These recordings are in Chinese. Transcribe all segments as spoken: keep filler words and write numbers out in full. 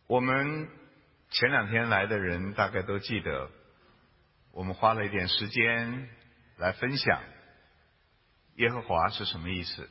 我们前两天来的人大概都记得，我们花了一点时间来分享耶和华是什么意思。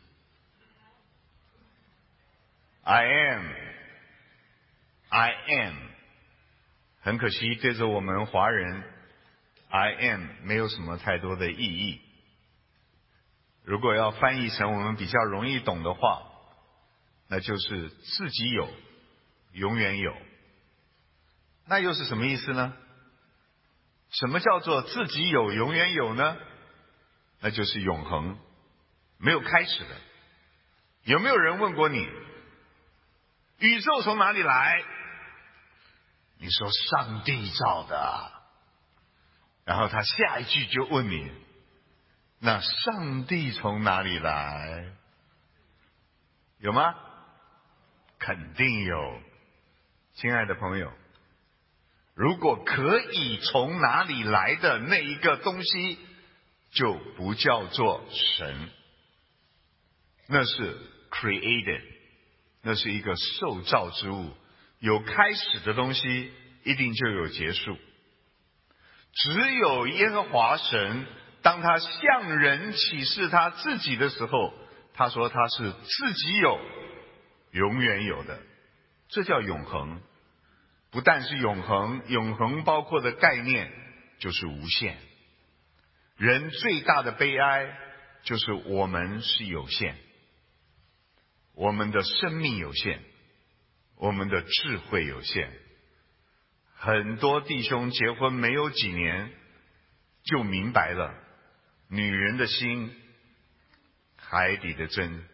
I am I am 很可惜，对着我们华人 I am 没有什么太多的意义。如果要翻译成我们比较容易懂的话，那就是自己有，永远有。那又是什么意思呢？什么叫做自己有，永远有呢？那就是永恒，没有开始的。有没有人问过你，宇宙从哪里来？你说上帝造的。然后他下一句就问你，那上帝从哪里来？有吗？肯定有。亲爱的朋友，如果可以从哪里来的那一个东西，就不叫做神，那是 created， 那是一个受造之物。有开始的东西，一定就有结束。只有耶和华神，当他向人启示他自己的时候，他说他是自己有，永远有的。这叫永恒。不但是永恒，永恒包括的概念就是无限。人最大的悲哀就是我们是有限，我们的生命有限，我们的智慧有限。很多弟兄结婚没有几年就明白了，女人的心海底的针。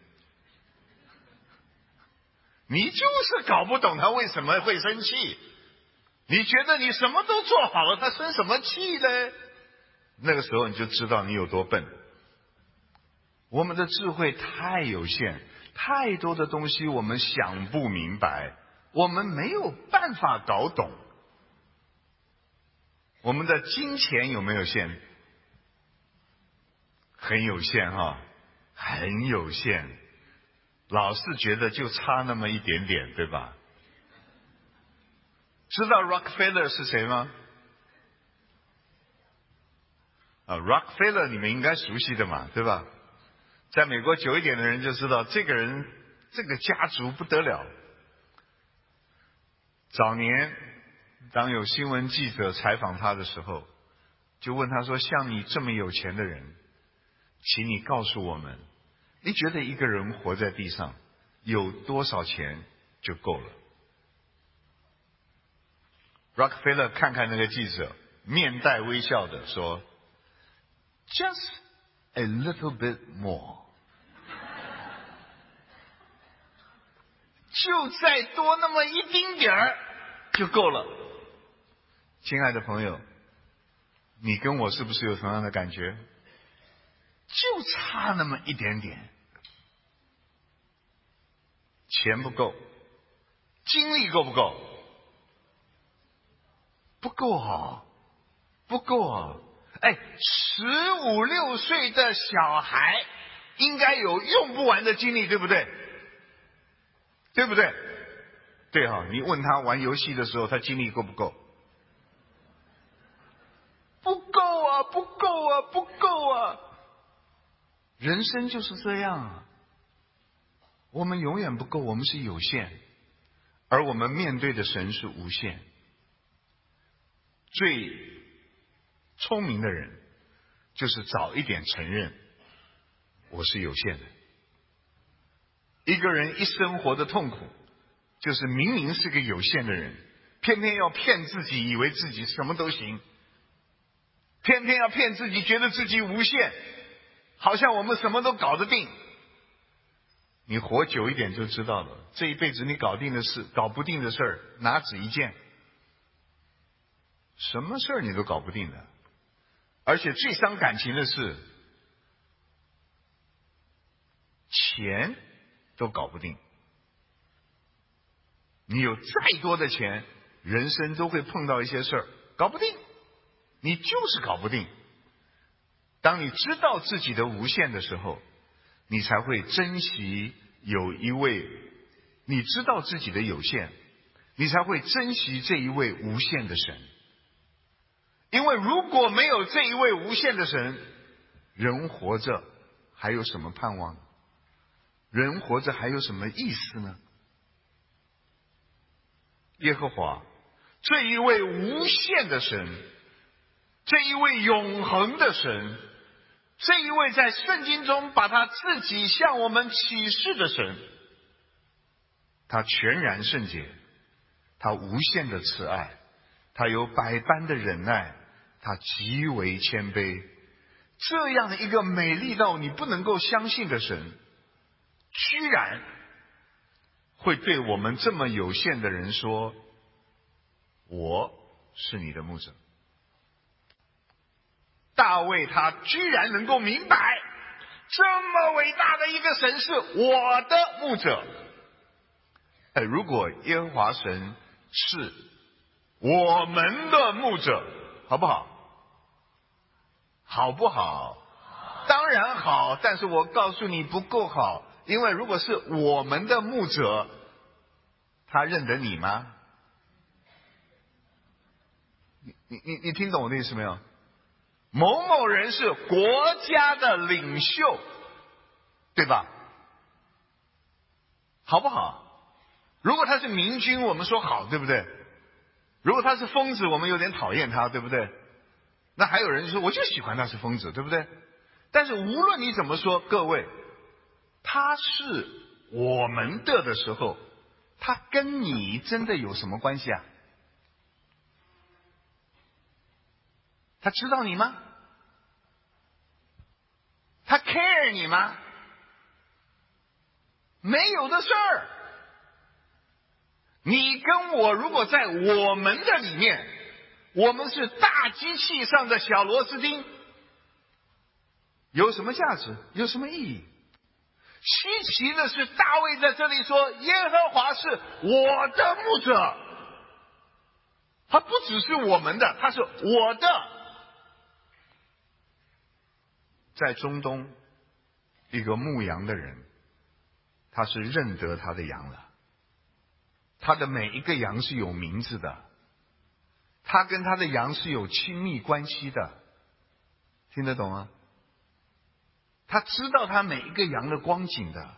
你就是搞不懂她为什么会生气，你觉得你什么都做好了，她生什么气呢？那个时候你就知道你有多笨。我们的智慧太有限，太多的东西我们想不明白，我们没有办法搞懂。我们的金钱有没有限？很有限哈，很有限。老是觉得就差那么一点点，对吧？知道 Rockefeller 是谁吗？啊 ，Rockefeller 你们应该熟悉的嘛，对吧？在美国久一点的人就知道，这个人这个家族不得了。早年当有新闻记者采访他的时候，就问他说，像你这么有钱的人，请你告诉我们，你觉得一个人活在地上有多少钱就够了？ Rockefeller 看看那个记者，面带微笑的说， Just a little bit more 就再多那么一丁点儿就够了。亲爱的朋友，你跟我是不是有同样的感觉？就差那么一点点。钱不够，精力够不够？不够啊，不够啊！哎，十五六岁的小孩应该有用不完的精力，对不对？对不对？对哈、啊，你问他玩游戏的时候，他精力够不够？不够啊，不够啊，不够啊！人生就是这样啊，我们永远不够，我们是有限，而我们面对的神是无限。最聪明的人就是早一点承认我是有限的。一个人一生活的痛苦，就是明明是个有限的人，偏偏要骗自己，以为自己什么都行，偏偏要骗自己，觉得自己无限，好像我们什么都搞得定。你活久一点就知道了，这一辈子你搞定的事，搞不定的事儿哪止一件？什么事儿你都搞不定的。而且最伤感情的是，钱都搞不定。你有再多的钱，人生都会碰到一些事儿搞不定，你就是搞不定。当你知道自己的无限的时候，你才会珍惜有一位，你知道自己的有限， 你才会珍惜这一位无限的神。因为如果没有这一位无限的神，人活着还有什么盼望？人活着还有什么意思呢？耶和华，这一位无限的神，这一位永恒的神，这一位在圣经中把他自己向我们启示的神，他全然圣洁，他无限的慈爱，他有百般的忍耐，他极为谦卑。这样的一个美丽到你不能够相信的神，居然会对我们这么有限的人说，我是你的牧者。大卫他居然能够明白，这么伟大的一个神是我的牧者。哎，如果耶和华神是我们的牧者，好不好？好不好？当然好，但是我告诉你不够好，因为如果是我们的牧者，他认得你吗？你你你你听懂我的意思没有？某某人是国家的领袖，对吧？好不好？如果他是明君，我们说好，对不对？如果他是疯子，我们有点讨厌他，对不对？那还有人说我就喜欢他是疯子，对不对？但是无论你怎么说，各位，他是我们的的时候，他跟你真的有什么关系啊？他知道你吗？他 care 你吗？没有的事儿。你跟我如果在我们的里面，我们是大机器上的小螺丝钉，有什么价值？有什么意义？稀奇的是，大卫在这里说耶和华是我的牧者，他不只是我们的，他是我的。在中东，一个牧羊的人，他是认得他的羊了，他的每一个羊是有名字的，他跟他的羊是有亲密关系的，听得懂吗？他知道他每一个羊的光景的。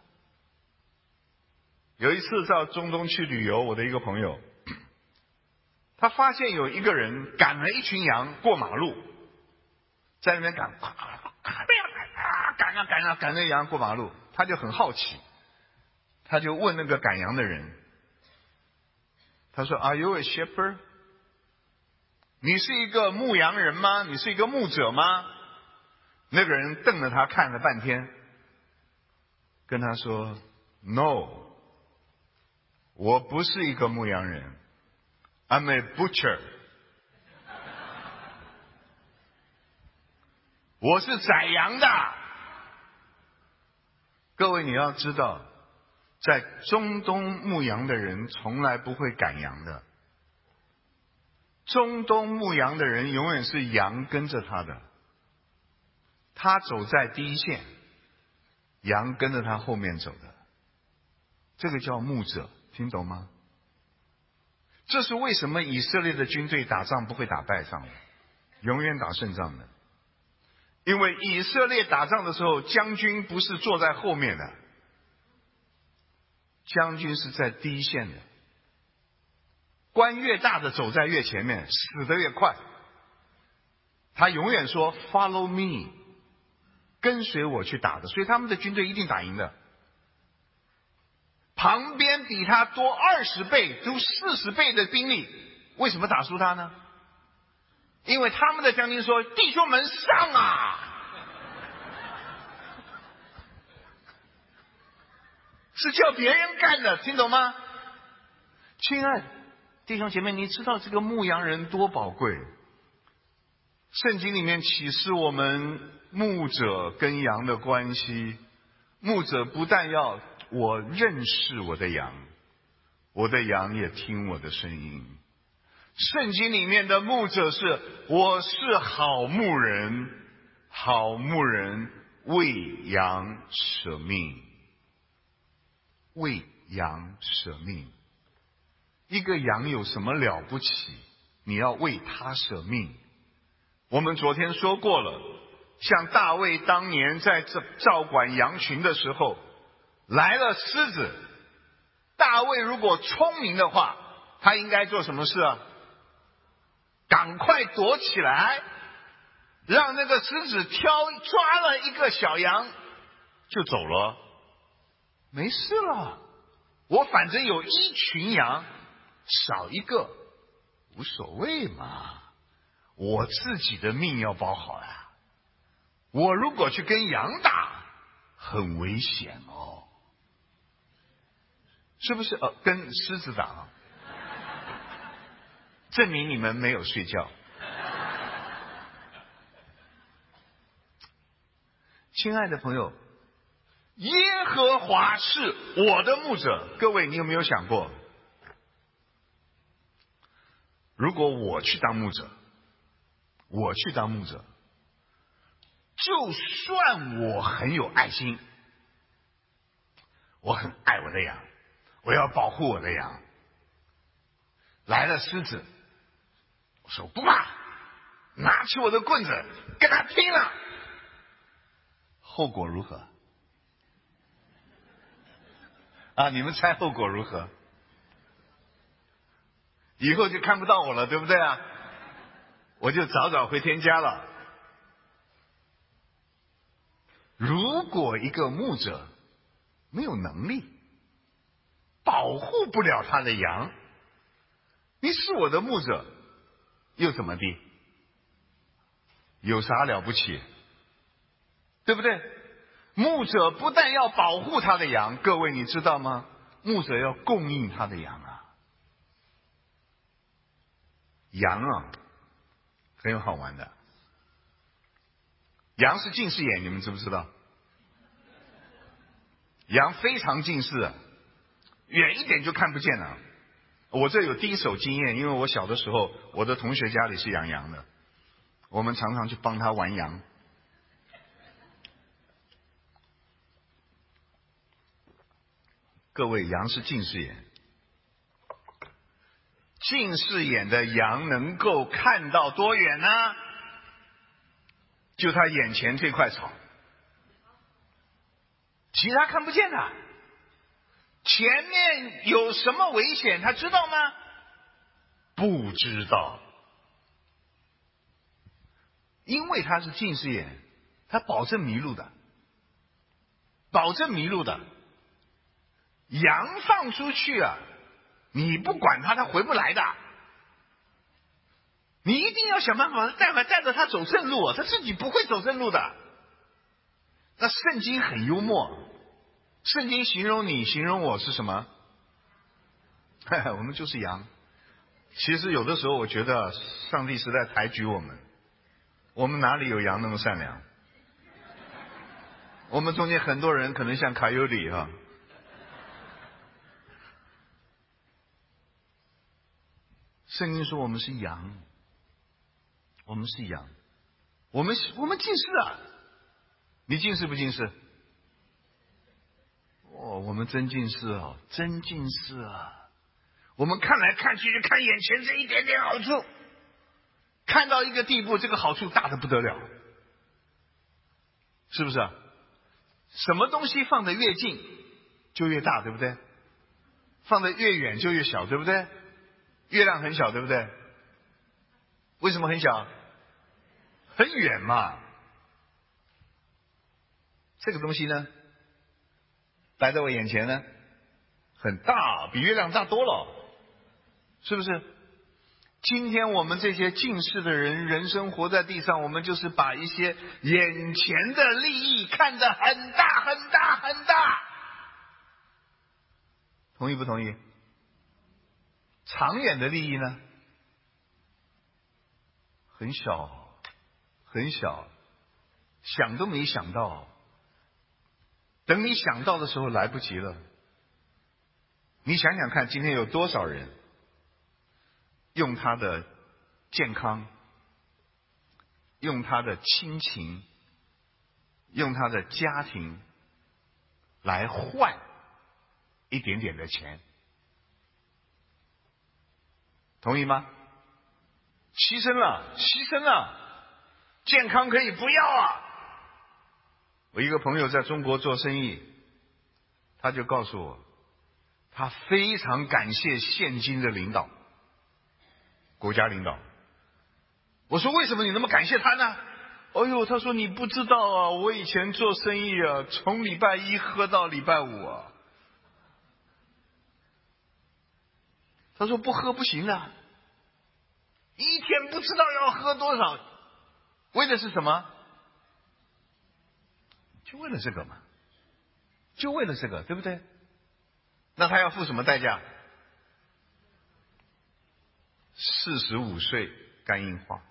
有一次到中东去旅游，我的一个朋友，他发现有一个人赶了一群羊过马路，在那边赶，赶啊赶啊赶那羊过马路，他就很好奇，他就问那个赶羊的人，他说 Are you a shepherd？ 你是一个牧羊人吗？你是一个牧者吗？那个人瞪着他看了半天，跟他说 No， 我不是一个牧羊人， I'm a butcher， 我是宰羊的。各位你要知道，在中东牧羊的人从来不会赶羊的，中东牧羊的人永远是羊跟着他的，他走在第一线，羊跟着他后面走的，这个叫牧者，听懂吗？这是为什么以色列的军队打仗不会打败仗的，永远打胜仗的。因为以色列打仗的时候，将军不是坐在后面的，将军是在第一线的，官越大的走在越前面，死得越快。他永远说 Follow me， 跟随我去打的，所以他们的军队一定打赢的。旁边比他多二十倍都四十倍的兵力，为什么打输他呢？因为他们的将军说弟兄们上啊，是叫别人干的，听懂吗？亲爱的弟兄姐妹，你知道这个牧羊人多宝贵？圣经里面启示我们牧者跟羊的关系，牧者不但要我认识我的羊，我的羊也听我的声音。圣经里面的牧者是我是好牧人，好牧人为羊舍命，为羊舍命。 一个羊有什么了不起？你要为它舍命。我们昨天说过了，像大卫当年在这照管羊群的时候，来了狮子，大卫如果聪明的话，他应该做什么事啊？赶快躲起来，让那个狮子挑抓了一个小羊就走了，没事了。我反正有一群羊，少一个无所谓嘛，我自己的命要保好呀。我如果去跟羊打，很危险哦，是不是？呃，跟狮子打，证明你们没有睡觉。亲爱的朋友，耶和华是我的牧者。各位，你有没有想过，如果我去当牧者，我去当牧者，就算我很有爱心，我很爱我的羊，我要保护我的羊，来了狮子，我说不怕，拿起我的棍子跟他拼了，后果如何？啊，你们猜后果如何？以后就看不到我了，对不对啊？我就早早回天家了。如果一个牧者没有能力保护不了他的羊，你是我的牧者又怎么地？有啥了不起？对不对？牧者不但要保护他的羊，各位你知道吗？牧者要供应他的羊啊。羊啊，很有好玩的。羊是近视眼，你们知不知道？羊非常近视啊，远一点就看不见了。我这有第一手经验，因为我小的时候，我的同学家里是养羊的，我们常常去帮他玩羊。各位，羊是近视眼，近视眼的羊能够看到多远呢？就他眼前这块草，其他看不见的。前面有什么危险，他知道吗？不知道，因为他是近视眼，他保证迷路的，保证迷路的。羊放出去啊，你不管他，他回不来的。你一定要想办法带回带着他走正路，他自己不会走正路的。那圣经很幽默，圣经形容你，形容我是什么？我们就是羊。其实有的时候我觉得上帝是在抬举我们，我们哪里有羊那么善良？我们中间很多人可能像卡尤里哈。圣经说我们是羊，我们是羊，我们我们近视啊，你近视不近视？哦，我们真近视啊，真近视啊！我们看来看去就看眼前这一点点好处，看到一个地步，这个好处大得不得了，是不是啊？什么东西放得越近就越大，对不对？放得越远就越小，对不对？月亮很小，对不对？为什么很小？很远嘛。这个东西呢，摆在我眼前呢，很大，比月亮大多了，是不是？今天我们这些近视的人，人生活在地上，我们就是把一些眼前的利益看得很大很大很大，同意不同意？长远的利益呢，很小很小，想都没想到，等你想到的时候来不及了。你想想看，今天有多少人用他的健康，用他的亲情，用他的家庭来换一点点的钱。 同意吗？牺牲了，牺牲了，健康可以不要啊！我一个朋友在中国做生意，他就告诉我，他非常感谢现今的领导，国家领导。我说为什么你那么感谢他呢？哎呦，他说你不知道啊，我以前做生意啊，从礼拜一喝到礼拜五啊。他说不喝不行的，一天不知道要喝多少，为的是什么？就为了这个嘛，就为了这个，对不对？那他要付什么代价？四十五岁肝硬化，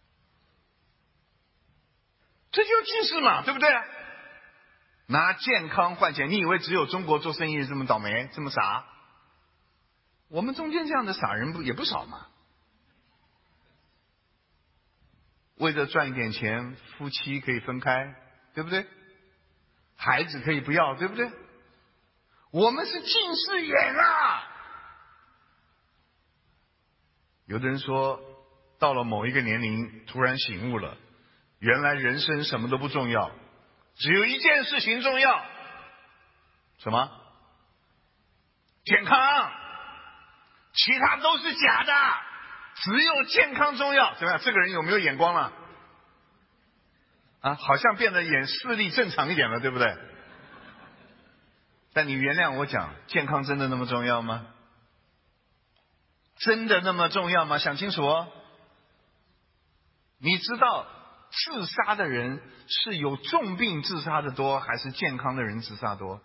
这就近视嘛，对不对？拿健康换钱，你以为只有中国做生意这么倒霉，这么傻？我们中间这样的傻人不也不少嘛？为了赚一点钱，夫妻可以分开，对不对？孩子可以不要，对不对？我们是近视眼啊！有的人说，到了某一个年龄，突然醒悟了，原来人生什么都不重要，只有一件事情重要，什么？健康，其他都是假的，只有健康重要。怎么样？这个人有没有眼光了？啊，好像变得眼视力正常一点了，对不对？但你原谅我讲，健康真的那么重要吗？真的那么重要吗？想清楚哦。你知道自杀的人是有重病自杀的多，还是健康的人自杀多？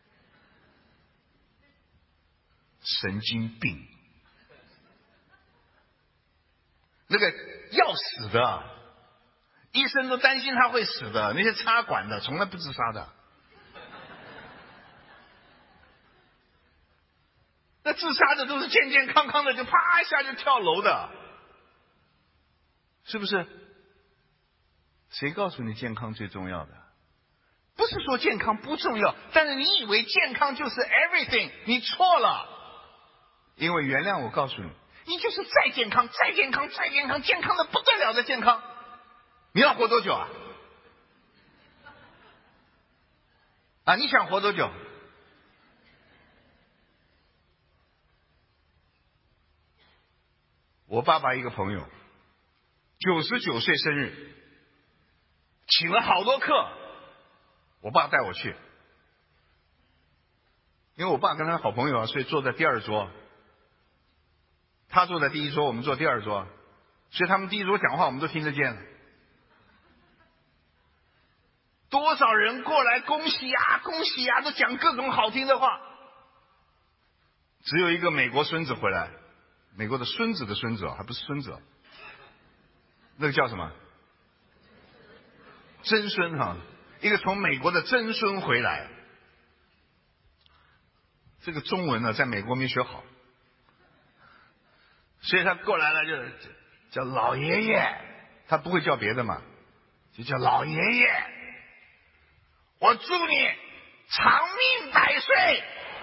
神经病，那个要死的，医生都担心他会死的，那些插管的从来不自杀的。那自杀的都是健健康康的，就啪一下就跳楼的，是不是？谁告诉你健康最重要的？不是说健康不重要，但是你以为健康就是 everything， 你错了。因为原谅我告诉你，你就是再健康再健康再健康，健康的不得了的健康，你要活多久啊？啊，你想活多久？我爸爸一个朋友，九十九岁生日，请了好多课，我爸带我去，因为我爸跟他好朋友啊，所以坐在第二桌，他坐在第一桌，我们坐第二桌，所以他们第一桌讲话我们都听得见。多少人过来恭喜呀恭喜呀，都讲各种好听的话，只有一个美国孙子回来，美国的孙子的孙子，还不是孙子，那个叫什么？曾孙哈，一个从美国的曾孙回来，这个中文呢，在美国没学好，所以他过来了就叫老爷爷，他不会叫别的嘛，就叫老爷爷，我祝你长命百岁。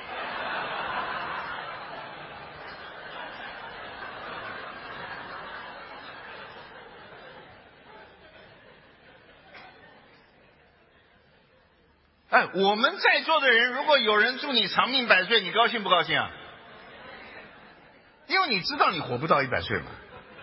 哎，我们在座的人，如果有人祝你长命百岁，你高兴不高兴啊？因为你知道你活不到一百岁嘛，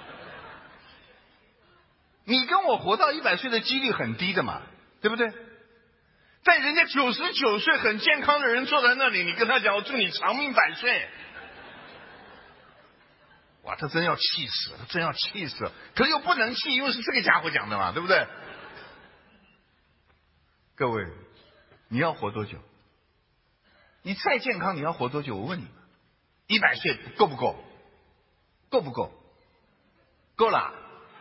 你跟我活到一百岁的几率很低的嘛，对不对？但人家九十九岁很健康的人坐在那里，你跟他讲我祝你长命百岁，哇，他真要气死了，他真要气死了，可是又不能气，因为是这个家伙讲的嘛，对不对？各位，你要活多久？你再健康，你要活多久？我问你，一百岁够不够？够不够？够了，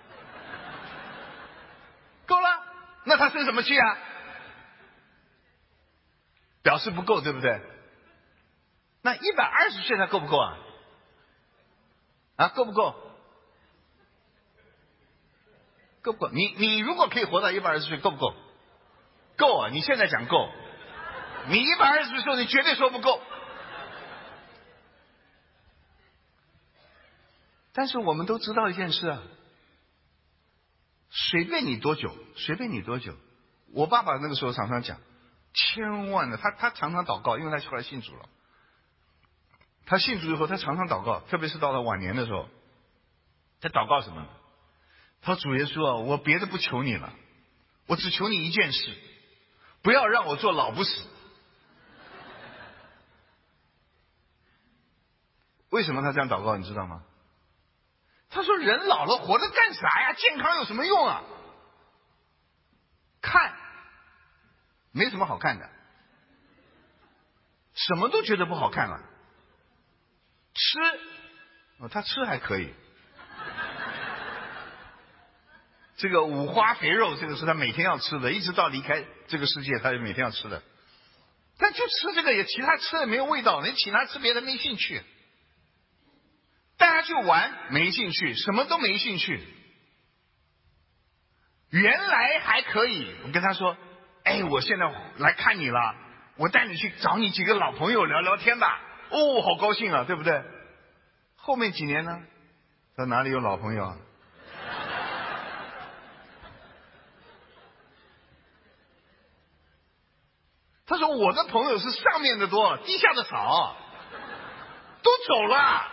够了。那他生什么气啊？表示不够，对不对？那一百二十岁他够不够啊？啊，够不够？够不够？你你如果可以活到一百二十岁，够不够？够啊！你现在讲够，你一百二十岁的时候，你绝对说不够。 但是我们都知道一件事啊，随便你多久，随便你多久。我爸爸那个时候常常讲，千万的，他他常常祷告，因为他后来信主了。他信主以后，他常常祷告，特别是到了晚年的时候，他祷告什么呢？他说：“主耶稣啊，我别的不求你了，我只求你一件事，不要让我做老不死。”为什么他这样祷告？你知道吗？他说：“人老了活着干啥呀？健康有什么用啊？看，没什么好看的，什么都觉得不好看了。吃，哦，他吃还可以。这个五花肥肉，这个是他每天要吃的，一直到离开这个世界，他就每天要吃的。但就吃这个，也其他吃的没有味道，你请他吃别的没兴趣。带他去玩没兴趣，什么都没兴趣。原来还可以，我跟他说：“哎，我现在来看你了，我带你去找你几个老朋友聊聊天吧。”哦，好高兴啊，对不对？后面几年呢？他哪里有老朋友啊？他说：“我的朋友是上面的多，地下的少，都走了。”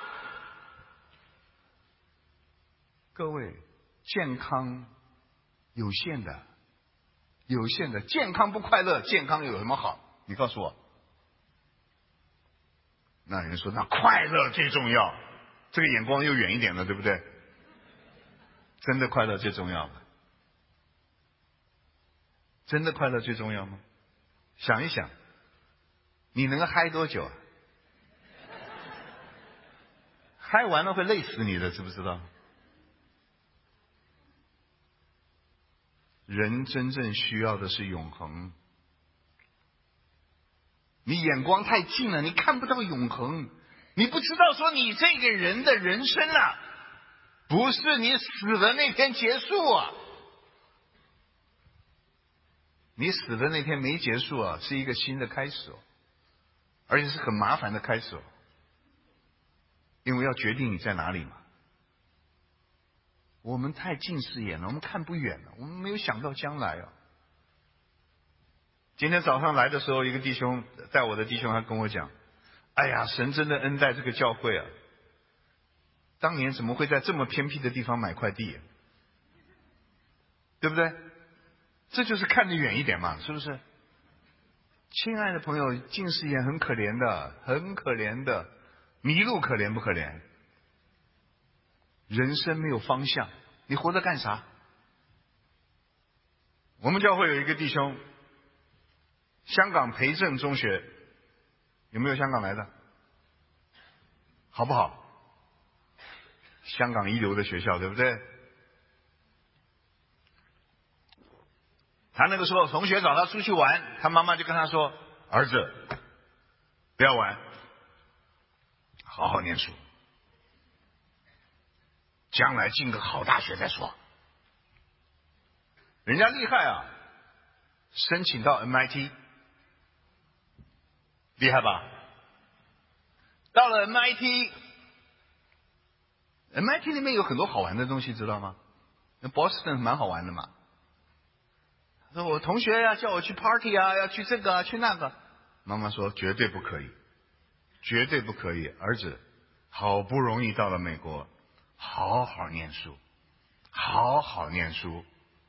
各位，健康有限的，有限的，健康不快乐，健康有什么好？你告诉我。那人说，那快乐最重要，这个眼光又远一点了，对不对？真的快乐最重要吗？真的快乐最重要吗？想一想，你能够嗨多久啊？嗨完了会累死你的，知不知道？人真正需要的是永恒。你眼光太近了，你看不到永恒，你不知道说你这个人的人生啊，不是你死的那天结束啊，你死的那天没结束啊，是一个新的开始哦，而且是很麻烦的开始哦，因为要决定你在哪里嘛。我们太近视眼了，我们看不远了，我们没有想到将来啊。今天早上来的时候，一个弟兄带我的弟兄还跟我讲：“哎呀，神真的恩待这个教会啊！当年怎么会在这么偏僻的地方买块地啊？对不对？这就是看得远一点嘛，是不是？亲爱的朋友，近视眼很可怜的，很可怜的，迷路可怜不可怜？人生没有方向，你活着干啥？我们教会有一个弟兄。”香港培正中学，有没有香港来的？好不好？香港一流的学校，对不对？他那个时候同学找他出去玩，他妈妈就跟他说：“儿子，不要玩，好好念书，将来进个好大学再说。”人家厉害啊，申请到 M I T。厉害吧？到了 M I T，M I T 里面有很多好玩的东西，知道吗？那 Boston 蛮好玩的嘛。说我同学呀、啊、叫我去 party 啊，要去这个啊，去那个。妈妈说绝对不可以，绝对不可以。儿子，好不容易到了美国，好好念书，好好念书。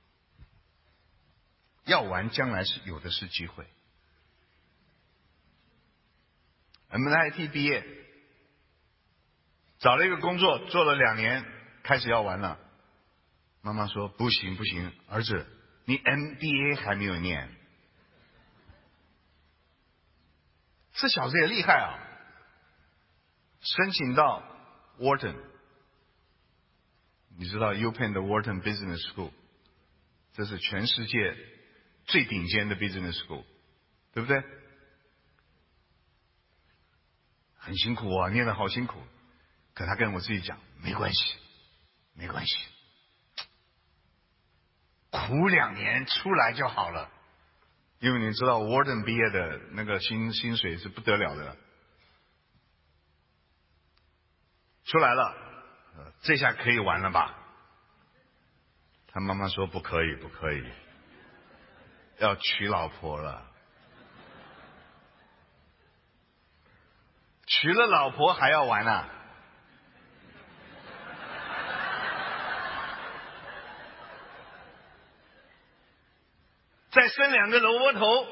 要玩，将来是有的是机会。M I T 毕业，找了一个工作，做了两年，开始要玩了。妈妈说不行不行，儿子，你 M B A 还没有念。这小子也厉害啊，申请到 Wharton， 你知道 UPenn 的 Wharton Business School， 这是全世界最顶尖的 Business School， 对不对？很辛苦啊，念得好辛苦。可他跟我自己讲，没关系，没关系，苦两年出来就好了。因为你知道 Wharton 毕业的那个薪薪水是不得了的。出来了， 这下可以玩了吧？他妈妈说不可以，不可以，要娶老婆了。娶了老婆还要玩啊？再生两个萝卜头。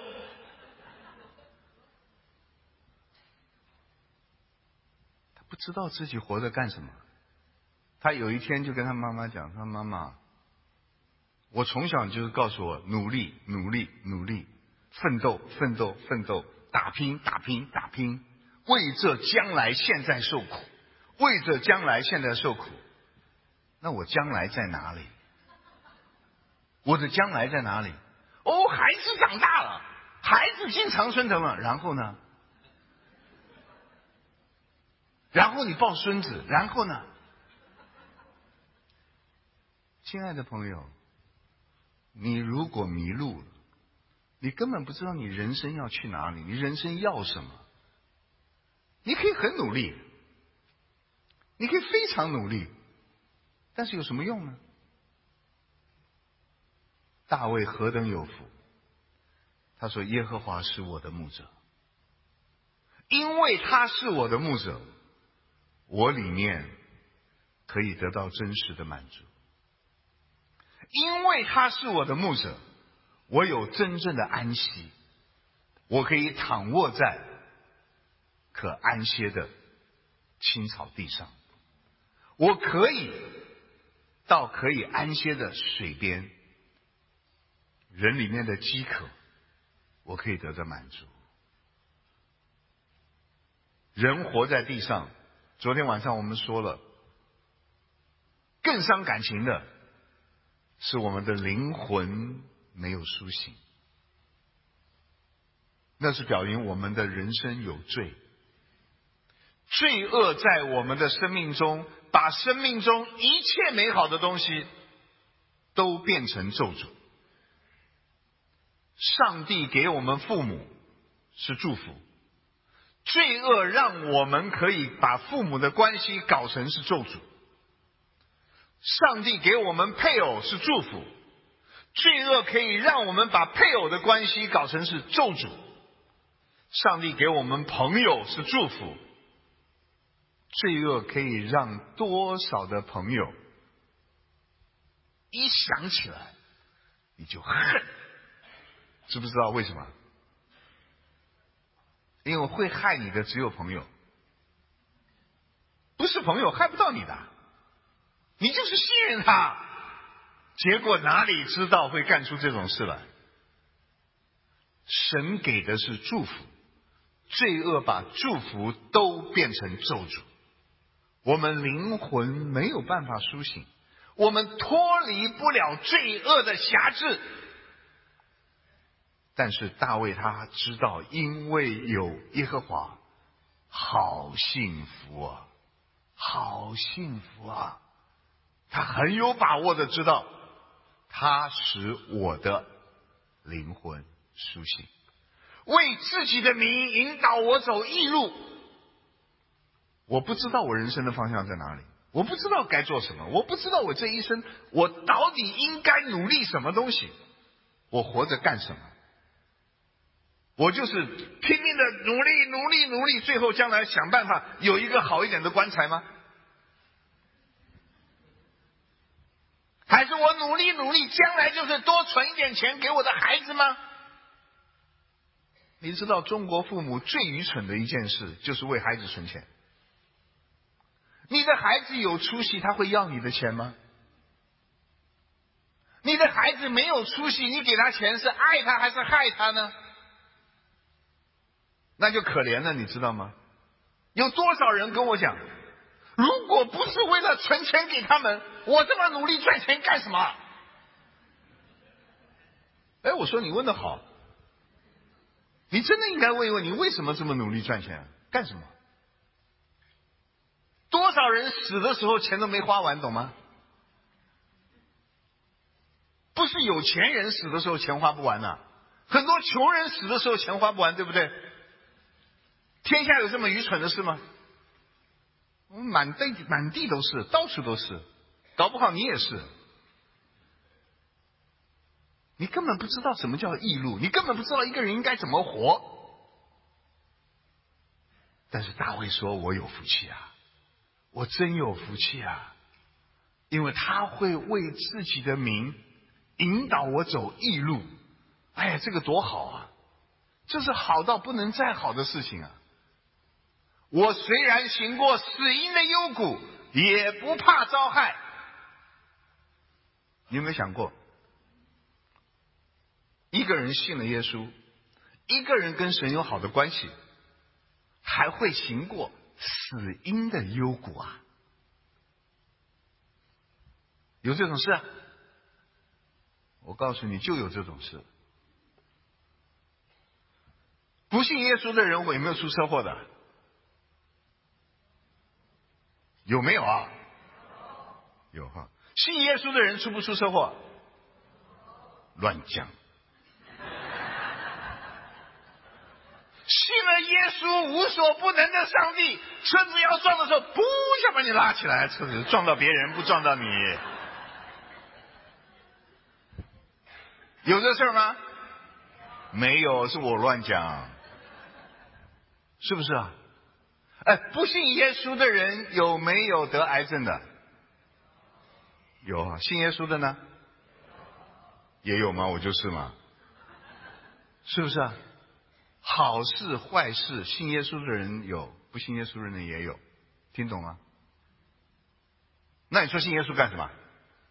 他不知道自己活着干什么。他有一天就跟他妈妈讲，他妈妈，我从小就是告诉我努力努力努力，奋斗奋斗奋斗，打拼打拼打拼，为这将来现在受苦，为这将来现在受苦。那我将来在哪里？我的将来在哪里？哦，孩子长大了，孩子进常春藤了，然后呢？然后你抱孙子，然后呢？亲爱的朋友，你如果迷路了，你根本不知道你人生要去哪里，你人生要什么。你可以很努力，你可以非常努力，但是有什么用呢？大卫何等有福，他说耶和华是我的牧者，因为他是我的牧者，我里面可以得到真实的满足。因为他是我的牧者，我有真正的安息，我可以躺卧在可安歇的青草地上，我可以到可以安歇的水边，人里面的饥渴我可以得到满足。人活在地上，昨天晚上我们说了，更伤感情的是我们的灵魂没有苏醒，那是表明我们的人生有罪，罪恶在我们的生命中，把生命中一切美好的东西都变成咒诅。上帝给我们父母是祝福，罪恶让我们可以把父母的关系搞成是咒诅。上帝给我们配偶是祝福，罪恶可以让我们把配偶的关系搞成是咒诅。上帝给我们朋友是祝福，罪恶可以让多少的朋友一想起来你就恨，知不知道为什么？因为会害你的只有朋友，不是朋友害不到你的，你就是信任他，结果哪里知道会干出这种事来。神给的是祝福，罪恶把祝福都变成咒诅，我们灵魂没有办法苏醒，我们脱离不了罪恶的辖制。但是大卫他知道，因为有耶和华，好幸福啊，好幸福啊。他很有把握的知道，他使我的灵魂苏醒，为自己的名引导我走义路。我不知道我人生的方向在哪里，我不知道该做什么，我不知道我这一生我到底应该努力什么东西，我活着干什么？我就是拼命的努力努力努力，最后将来想办法有一个好一点的棺材吗？还是我努力努力，将来就是多存一点钱给我的孩子吗？你知道中国父母最愚蠢的一件事就是为孩子存钱。你的孩子有出息，他会要你的钱吗？你的孩子没有出息，你给他钱是爱他还是害他呢？那就可怜了，你知道吗？有多少人跟我讲，如果不是为了存钱给他们，我这么努力赚钱干什么？哎，我说你问得好，你真的应该问一问，你为什么这么努力赚钱？干什么？多少人死的时候钱都没花完，懂吗？不是有钱人死的时候钱花不完呢、啊，很多穷人死的时候钱花不完，对不对？天下有这么愚蠢的事吗？ 满地满地都是，到处都是，搞不好你也是。你根本不知道什么叫义路，你根本不知道一个人应该怎么活。但是大卫说：“我有福气啊，我真有福气啊，因为他会为自己的名引导我走义路。”哎呀，这个多好啊！这是好到不能再好的事情啊！我虽然行过死荫的幽谷，也不怕遭害。你有没有想过，一个人信了耶稣，一个人跟神有好的关系，还会行过死荫的幽谷啊？有这种事啊？我告诉你，就有这种事。不信耶稣的人，我有没有出车祸的？有没有啊？有哈。信耶稣的人出不出车祸？乱讲。信了耶稣无所不能的上帝，车子要撞的时候，噗一下把你拉起来，车子撞到别人，不撞到你。有这事儿吗？没有，是我乱讲。是不是啊？哎，不信耶稣的人有没有得癌症的？有啊。信耶稣的呢？也有吗？我就是嘛。是不是啊？好事坏事，信耶稣的人有，不信耶稣的人也有，听懂吗？那你说信耶稣干什么？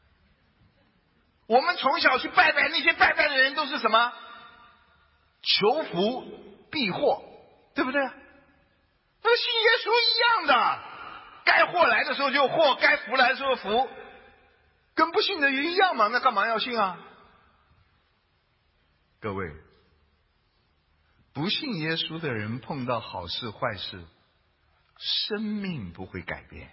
我们从小去拜拜，那些拜拜的人都是什么？求福避祸，对不对？那信耶稣一样的，该祸来的时候就祸，该福来的时候福，跟不信的人一样嘛，那干嘛要信啊？各位，不信耶稣的人碰到好事坏事，生命不会改变；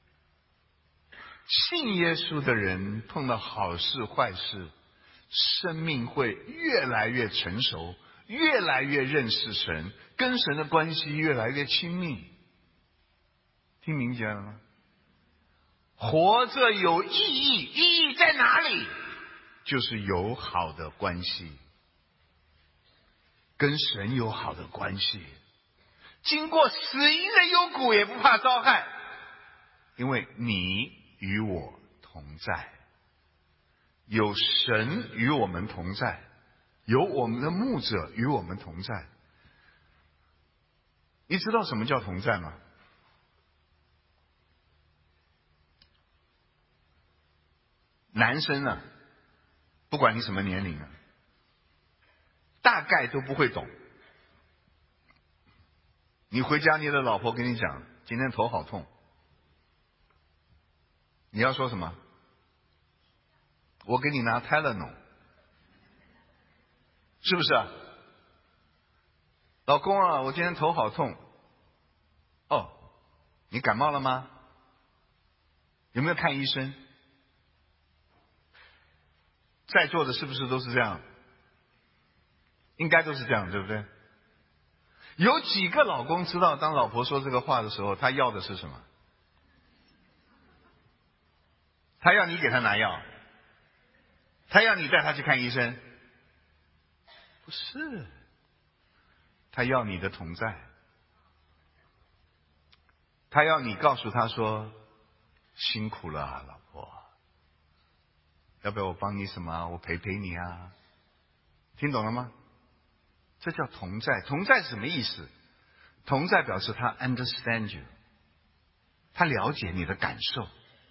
信耶稣的人碰到好事坏事，生命会越来越成熟，越来越认识神，跟神的关系越来越亲密。听明白了吗？活着有意义，意义在哪里？就是有好的关系，跟神有好的关系，经过死荫的幽谷也不怕遭害，因为你与我同在，有神与我们同在，有我们的牧者与我们同在。你知道什么叫同在吗？男生啊，不管你什么年龄啊，大概都不会懂。你回家，你的老婆跟你讲，今天头好痛，你要说什么？我给你拿泰勒农，是不是啊？老公啊，我今天头好痛。哦，你感冒了吗？有没有看医生？在座的是不是都是这样？应该都是这样，对不对？有几个老公知道，当老婆说这个话的时候，他要的是什么？他要你给他拿药，他要你带他去看医生，不是，他要你的同在，他要你告诉他说辛苦了啊，老婆，要不要我帮你什么？我陪陪你啊，听懂了吗？这叫同在。同在是什么意思？同在表示他 understand you， 他了解你的感受。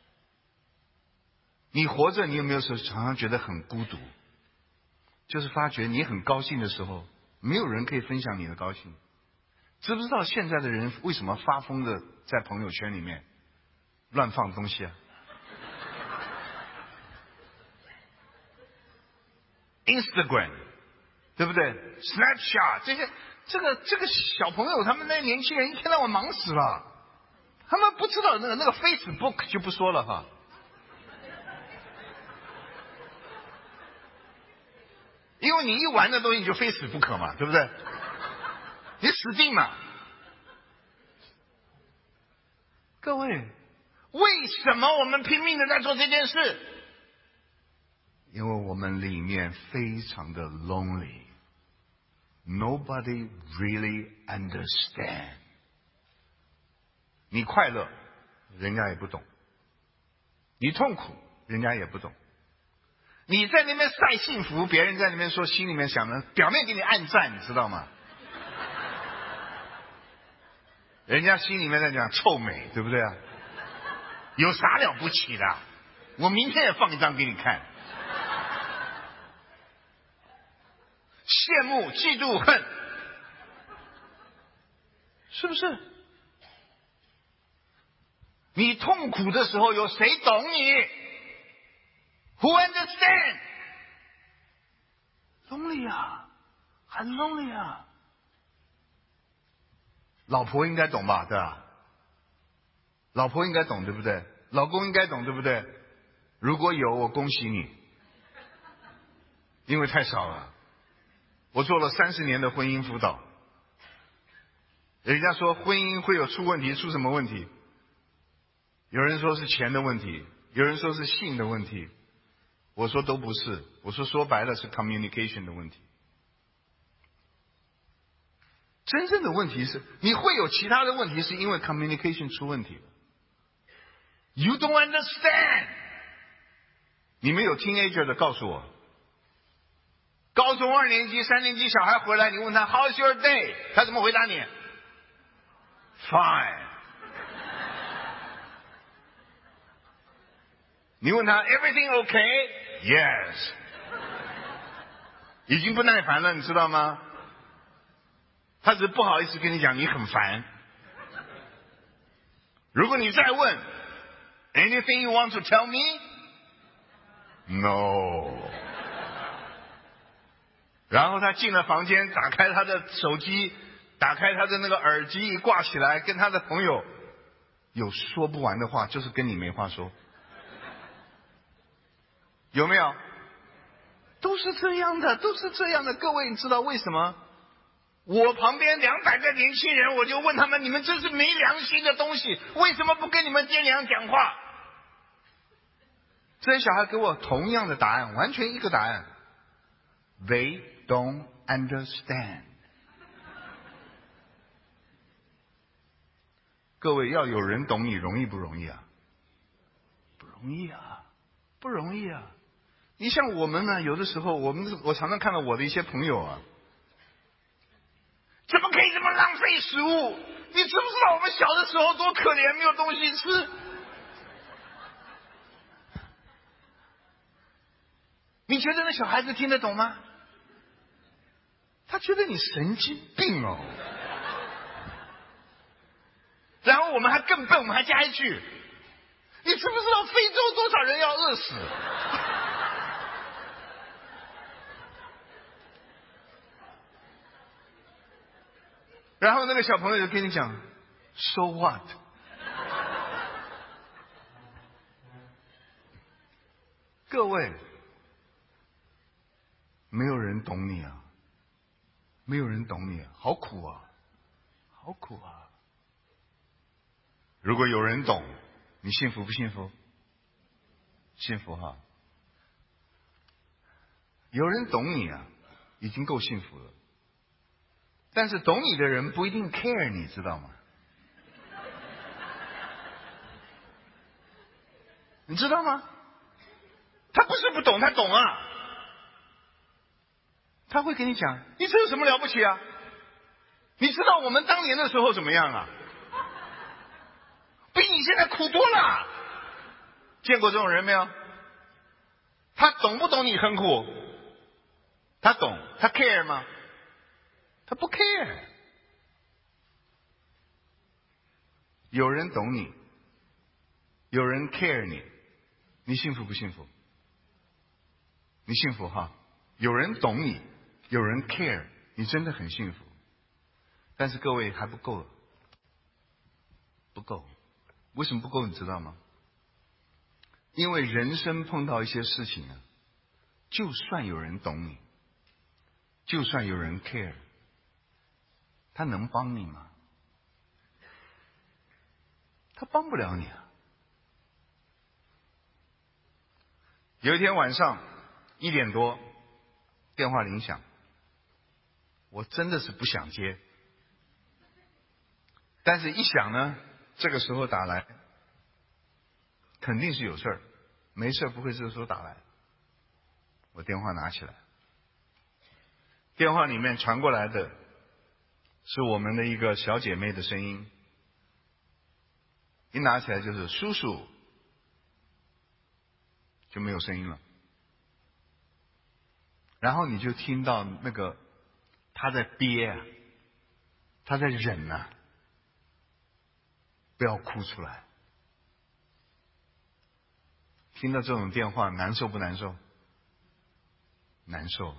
你活着，你有没有时候常常觉得很孤独？就是发觉你很高兴的时候，没有人可以分享你的高兴。知不知道现在的人为什么发疯的在朋友圈里面乱放东西啊？ Instagram 对不对？ Snapchat 这些，这个这个小朋友，他们那年轻人一天到晚忙死了，他们不知道那个那个 Facebook 就不说了哈。因为你一玩的东西你就非死不可嘛，对不对？你死定嘛。 各位，为什么我们拼命的在做这件事？因为我们里面非常的 lonely。Nobody really understand。你快乐，人家也不懂；你痛苦，人家也不懂。你在那边晒幸福，别人在那边说心里面想的，表面给你按赞，你知道吗？人家心里面在讲臭美，对不对啊？有啥了不起的？我明天也放一张给你看。羡慕、嫉妒、恨，是不是？你痛苦的时候，有谁懂你 ？Who understand？ lonely 啊，很 lonely 啊。老婆应该懂吧，对吧？老婆应该懂，对不对？老公应该懂，对不对？如果有，我恭喜你，因为太少了。我做了三十年的婚姻辅导，人家说婚姻会有出问题，出什么问题？有人说是钱的问题，有人说是性的问题，我说都不是，我说说白了是 communication 的问题。真正的问题是，你会有其他的问题，是因为 communication 出问题了。You don't understand。你们有 teenager 的告诉我，高中二年级、三年级小孩回来，你问他 How's your day？ 他怎么回答你 ？Fine。你问他 Everything okay？Yes。已经不耐烦了，你知道吗？他只是不好意思跟你讲你很烦。如果你再问 Anything you want to tell me？ No。然后他进了房间，打开他的手机，打开他的那个耳机一挂起来，跟他的朋友有说不完的话，就是跟你没话说。有没有？都是这样的，都是这样的。各位，你知道为什么？我旁边两百个年轻人，我就问他们：你们这是没良心的东西，为什么不跟你们爹娘讲话？这些小孩给我同样的答案，完全一个答案。They don't understand。各位，要有人懂你容易不容易啊？不容易啊，不容易啊！你像我们呢，有的时候我们我常常看到我的一些朋友啊，怎么可以这么浪费食物？你知不知道我们小的时候多可怜，没有东西吃？你觉得那小孩子听得懂吗？他觉得你神经病哦。然后我们还更笨，我们还加一句：你知不知道非洲多少人要饿死？然后那个小朋友就跟你讲 So what？ 各位，没有人懂你啊，没有人懂你啊，好苦啊，好苦啊。如果有人懂，你幸福不幸福？幸福哈。有人懂你啊，已经够幸福了。但是懂你的人不一定 care， 你知道吗？你知道吗？他不是不懂，他懂啊。他会跟你讲，你这有什么了不起啊？你知道我们当年的时候怎么样啊？比你现在苦多了。见过这种人没有？他懂不懂你很苦？他懂，他 care 吗？他不 care。有人懂你，有人 care 你，你幸福不幸福？你幸福哈。有人懂你，有人 care， 你真的很幸福。但是各位还不够，不够。为什么不够？你知道吗？因为人生碰到一些事情啊，就算有人懂你，就算有人 care， 他能帮你吗？ 他帮不了你啊。有一天晚上一点多，电话铃响，我真的是不想接，但是一想呢，这个时候打来，肯定是有事儿，没事不会这个时候打来。我电话拿起来，电话里面传过来的是我们的一个小姐妹的声音，一拿起来就是叔叔，就没有声音了。然后你就听到那个他在憋啊，他在忍啊，不要哭出来。听到这种电话难受不难受？难受。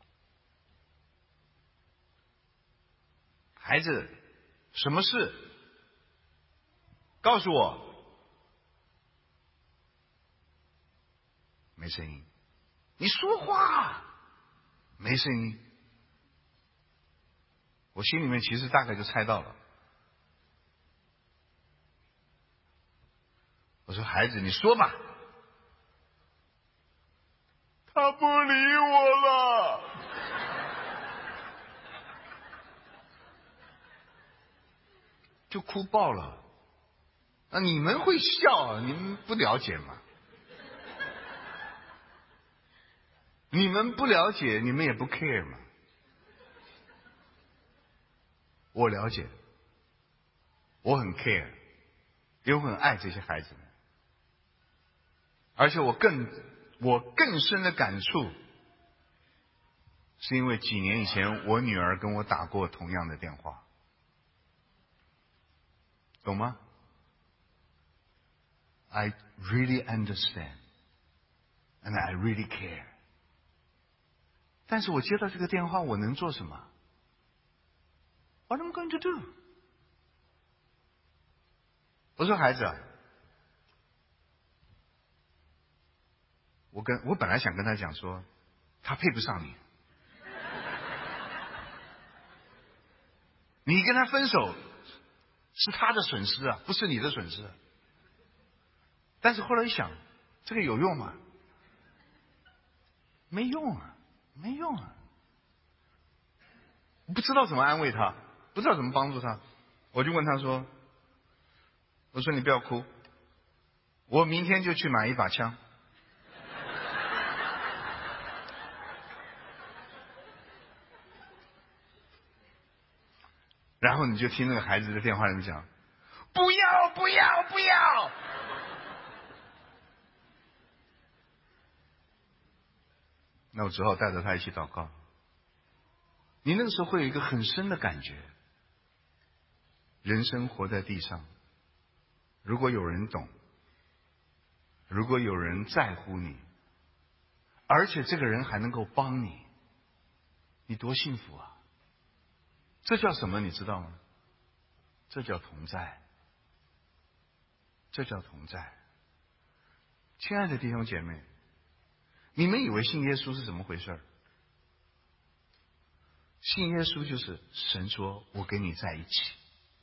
孩子，什么事？告诉我。没声音。你说话。没声音。我心里面其实大概就猜到了。我说孩子，你说吧。他不理我了。就哭爆了。啊，你们会笑，你们不了解吗？你们不了解，你们也不 care 嘛。我了解，我很 care， 也我很爱这些孩子们，而且我更我更深的感触，是因为几年以前我女儿跟我打过同样的电话，懂吗？ I really understand and I really care。 但是我接到这个电话，我能做什么？ What am I going to do？ 我说孩子啊，我跟我本来想跟他讲说，他配不上你，你跟他分手是他的损失啊，不是你的损失。但是后来一想，这个有用吗？没用啊，没用啊！不知道怎么安慰他，不知道怎么帮助他，我就问他说：“我说你不要哭，我明天就去买一把枪。”然后你就听那个孩子在电话里面讲：“不要，不要，不要！”那我只好带着他一起祷告。你那个时候会有一个很深的感觉，人生活在地上，如果有人懂，如果有人在乎你，而且这个人还能够帮你，你多幸福啊！这叫什么你知道吗？这叫同在，这叫同在。亲爱的弟兄姐妹，你们以为信耶稣是怎么回事？信耶稣就是神说我跟你在一起，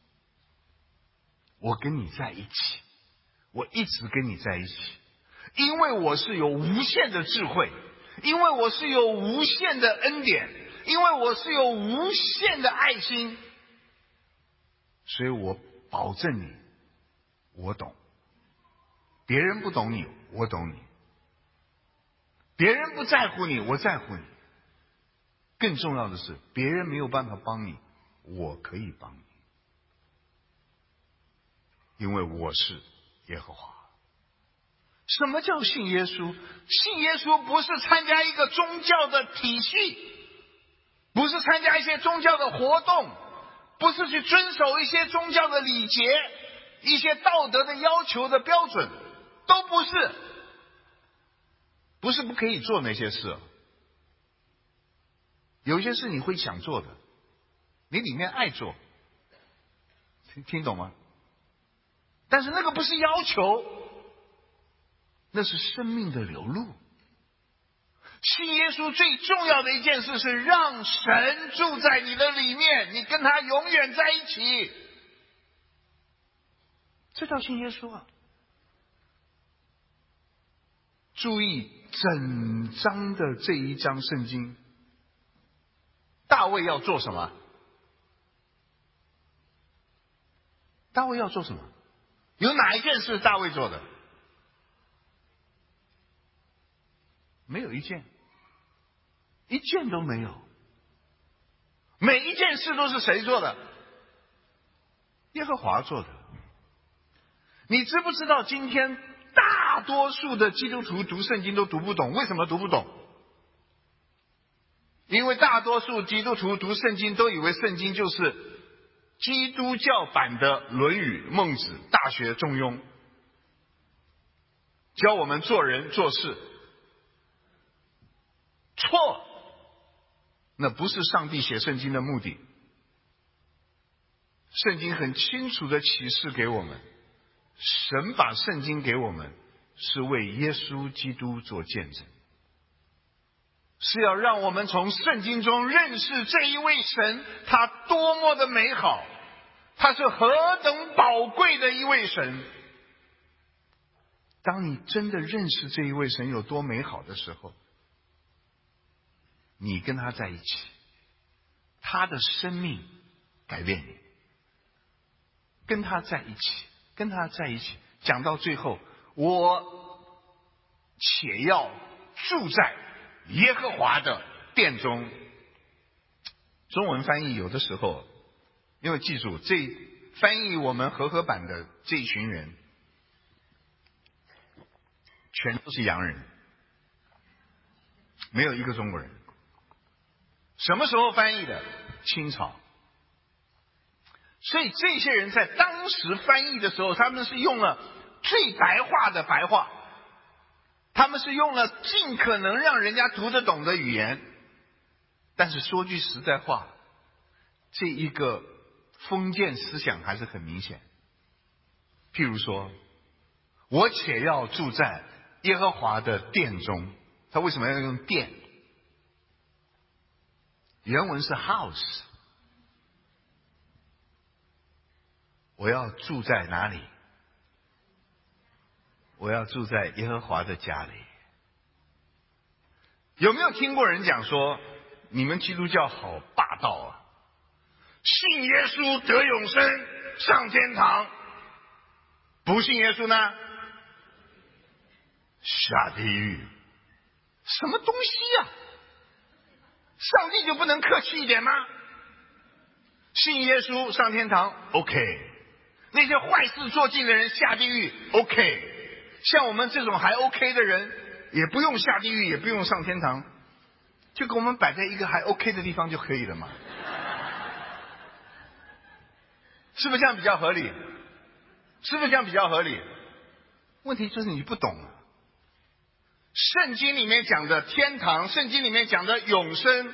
我跟你在一起，我一直跟你在一起，因为我是有无限的智慧，因为我是有无限的恩典，因为我是有无限的爱心，所以我保证你，我懂。别人不懂你，我懂你；别人不在乎你，我在乎你。更重要的是，别人没有办法帮你，我可以帮你，因为我是耶和华。什么叫信耶稣？信耶稣不是参加一个宗教的体系，不是参加一些宗教的活动，不是去遵守一些宗教的礼节，一些道德的要求的标准，都不是。不是不可以做那些事，有一些事你会想做的，你里面爱做，听听懂吗？但是那个不是要求，那是生命的流露。信耶稣最重要的一件事是让神住在你的里面，你跟他永远在一起。 这叫信耶稣啊！注意整章的这一章圣经，大卫要做什么？大卫要做什么？有哪一件事大卫做的？没有一件，一件都没有。每一件事都是谁做的？耶和华做的。你知不知道今天大多数的基督徒读圣经都读不懂？为什么读不懂？因为大多数基督徒读圣经都以为圣经就是基督教版的《论语》《孟子》《大学》《中庸》，教我们做人做事。错，那不是上帝写圣经的目的。圣经很清楚的启示给我们，神把圣经给我们，是为耶稣基督做见证，是要让我们从圣经中认识这一位神，他多么的美好，他是何等宝贵的一位神。当你真的认识这一位神有多美好的时候，你跟他在一起，他的生命改变你，跟他在一起，跟他在一起，讲到最后，我且要住在耶和华的殿中。中文翻译有的时候，因为记住，这翻译我们和合版的这一群人，全都是洋人，没有一个中国人。什么时候翻译的？清朝。所以这些人在当时翻译的时候，他们是用了最白话的白话，他们是用了尽可能让人家读得懂的语言。但是说句实在话，这一个封建思想还是很明显。譬如说，我且要住在耶和华的殿中，他为什么要用殿？原文是 house。 我要住在哪里？我要住在耶和华的家里。有没有听过人讲说，你们基督教好霸道啊，信耶稣得永生上天堂，不信耶稣呢下地狱。什么东西啊？上帝就不能客气一点吗？信耶稣上天堂 OK， 那些坏事做尽的人下地狱 OK， 像我们这种还 OK 的人也不用下地狱，也不用上天堂，就给我们摆在一个还 OK 的地方就可以了嘛。是不是这样比较合理？是不是这样比较合理？问题就是你不懂了。圣经里面讲的天堂，圣经里面讲的永生，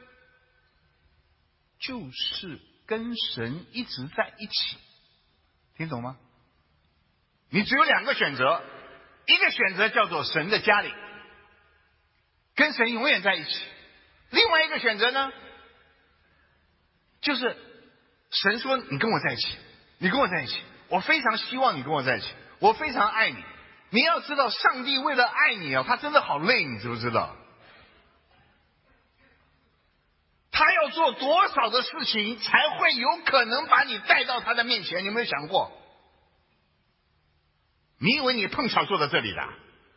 就是跟神一直在一起，听懂吗？你只有两个选择，一个选择叫做神的家里，跟神永远在一起；另外一个选择呢，就是神说你跟我在一起，你跟我在一起，我非常希望你跟我在一起，我非常爱你。你要知道，上帝为了爱你啊，他真的好累，你知不知道？他要做多少的事情才会有可能把你带到他的面前？你有没有想过？你以为你碰巧坐在这里的？